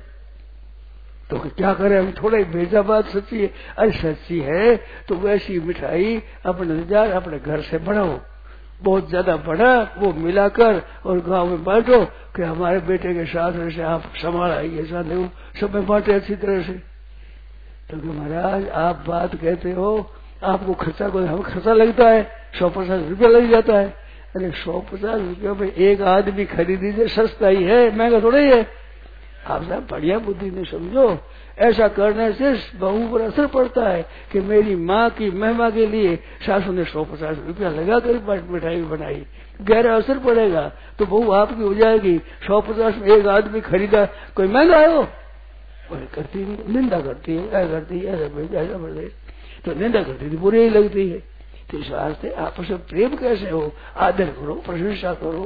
Speaker 2: तो क्या करे। हम थोड़ा ही भेजा बात सच्ची है, अरे सच्ची है तो वैसी मिठाई अपने घर से बढ़ाओ, बहुत ज्यादा बढ़ा वो मिलाकर और गांव में बांटो कि हमारे बेटे के साथ से आप संभाल आइए, सब में बांटे अच्छी तरह से। तो महाराज आप बात कहते हो, आपको खर्चा को हमें खर्चा लगता है, 150 रुपया लग जाता है। अरे 150 रुपया में एक आदमी खरीदी से सस्ता ही है, महंगा थोड़ा ही है। आप साहब बढ़िया बुद्धि ने समझो, ऐसा करने से बहू पर असर पड़ता है कि मेरी माँ की महिमा के लिए सासू ने 150 रुपया लगा कर मिठाई बनाई, गहरा असर पड़ेगा तो बहू आपकी हो जाएगी। 150 में एक आदमी खरीदा, कोई महंगा है वो करती नहीं, निंदा करती है, क्या करती है, ऐसा बढ़े तो निंदा करती थी, बुरी ही लगती है। तो इस वास्ते आपस में प्रेम कैसे हो, आदर करो, प्रशंसा करो।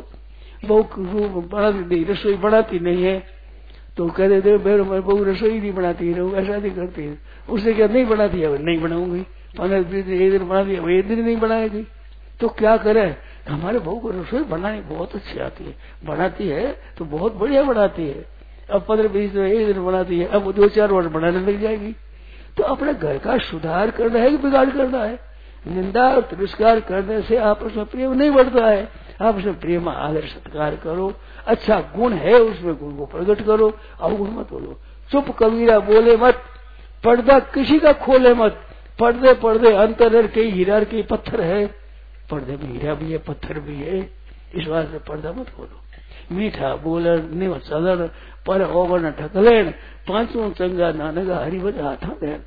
Speaker 2: बहू बनाती रसोई बनाती नहीं है तो कहते थे बहू रसोई नहीं बनाती है, ऐसा नहीं करती है। उससे क्या नहीं बनाती है, नहीं बनाऊंगी, 15-20 दिन एक दिन बनाती है, वो एक दिन नहीं बनाएगी तो क्या करे। हमारे बहू को रसोई बनानी बहुत अच्छी आती है, बनाती है तो बहुत बढ़िया बनाती है। अब 15-20 दिन एक दिन बनाती है, अब वो 2-4 वर्ष बनाने लग जाएगी। तो अपने घर का सुधार करना है कि बिगाड़ करना है? निंदा और तिरस्कार करने से आपस में प्रेम नहीं बढ़ता है। आपस में प्रेम आदर सत्कार करो, अच्छा गुण है उसमें गुण को प्रकट करो, अवगुण मत बोलो। चुप कबीरा बोले मत, पर्दा किसी का खोले मत। पर्दे पर्दे अंतर कई हीरा कई पत्थर है, पर्दे में हीरा भी है पत्थर भी है, इस बात से पर्दा मत खोलो। मीठा बोलन निव चलन पर ओवन ढकलेन, पांचों चंगा नानगा हरिवज हाथा देन।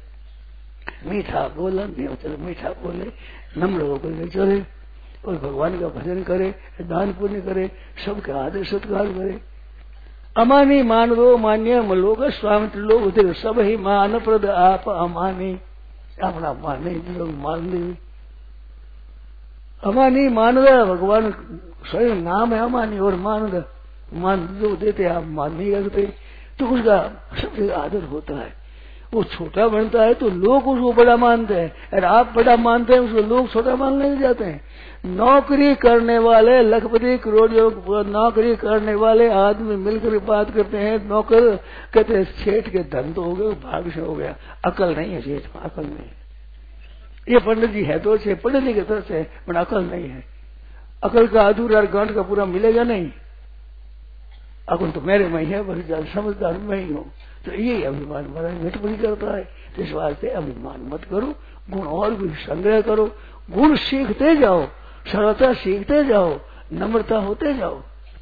Speaker 2: मीठा बोलन निव चलन, मीठा बोले, नम्र होकर चले और भगवान का भजन करे, दान पुण्य करे, सबके आदर सत्कार करे। अमानी मान दो मान्य लोग स्वामित्र लोग उधर सब ही मान प्रद आप अमानी, अपना माने लोग मान ले। अमानी मान दो, भगवान स्वयं नाम है अमानी और मान दो, मान जो देते आप मान नहीं रखते तो उसका सबसे आदर होता है। वो छोटा बनता है तो लोग उसको बड़ा मानते हैं, और आप बड़ा मानते हैं उसको लोग छोटा मानने लग जाते हैं। नौकरी करने वाले लखपति करोड़ों नौकरी करने वाले आदमी मिलकर बात करते हैं, नौकर कहते हैं सेठ के धन तो हो गए, भाग से हो गया, अकल नहीं है सेठ में, अकल नहीं है। ये पंडित जी है तो से पंडित जी के तरफ से, पर अकल नहीं है। अकल का अधूरा गांठ का पूरा मिलेगा नहीं। अकल तो मेरे में ही है, बस समझदार मैं ही हूँ। तो ये अभिमान बड़ा घटबड़ी करता है। तो इस वास्ते अभिमान मत करो, गुण और भी संग्रह करो, गुण सीखते जाओ, सरलता सीखते जाओ, नम्रता होते जाओ।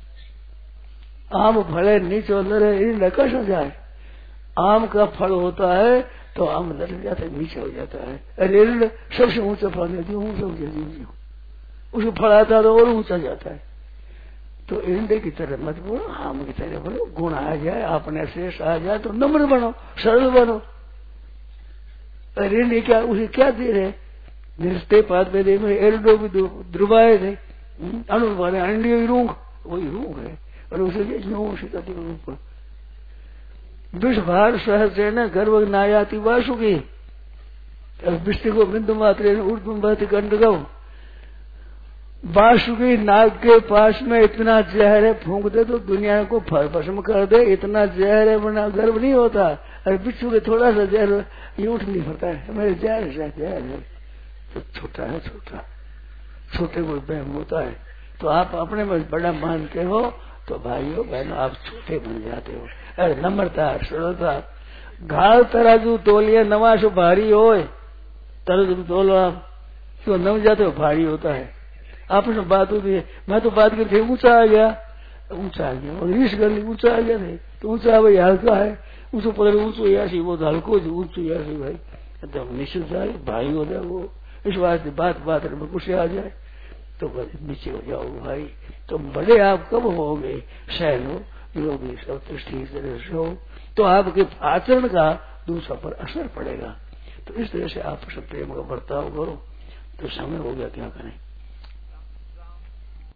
Speaker 2: आम फले नीचो लरे नकश हो जाए। आम का फल होता है तो आम लड़ जाता है, नीचे हो जाता है। अरे सबसे ऊंचा फल देती हूँ, उसको फल आता तो और ऊंचा जाता है। तो इरंडे की तरह मत बोलो, आम की तरह बोलो। गुण आ जाए, अपने शेष आ जाए तो नम्र बनो, सरल बनो। इरंडे क्या उसे क्या दे रहे, निरस्ते पाद में देखो एल्डो भी ध्रुवाए थे अनुवाने अंडी रूंग वही रूंग है और उसे रूप विष भार सहस्र न गर्भ नायाति वासुकी विष्णु को बिंदु मात्र ऊर्ध्व गंडगौ वासुकी नाग के पास में इतना जहर है फूंक दे तो दुनिया को भस्म कर दे इतना जहर है वरना गर्भ नहीं होता। अरे बिच्छू के थोड़ा सा जहर ये उठ नहीं पड़ता है मेरे जहर है तो छोटा है छोटे को बहम होता है। तो आप अपने में बड़ा मानते हो तो भाइयों बहनों आप छोटे बन जाते हो। अरे नम्रता सरलता घाल तराजू तोलिए नवाशो भारी हो तराजू तोलो आप क्यों नम जाते हो भारी होता है। आपस में बात होती है मैं तो बात करती ऊंचा आ गया और रीस कर ली ऊंचा आ गया थे तो ऊंचा भाई हल्का है उसको पकड़ ऊंचो यासी वो तो हल्को ऊंचो यासी भाई एकदम निश्चित भाई हो जाए वो इस वास्ते बात में कुछ आ जाए तो नीचे हो जाओ भाई। तो बड़े आप कब होगे सैनो योगी सब ठीक तरह से हो तो आपके आचरण का दूसरा पर असर पड़ेगा। तो इस तरह से आप सब प्रेम का बर्ताव करो तो समय हो गया क्या करें।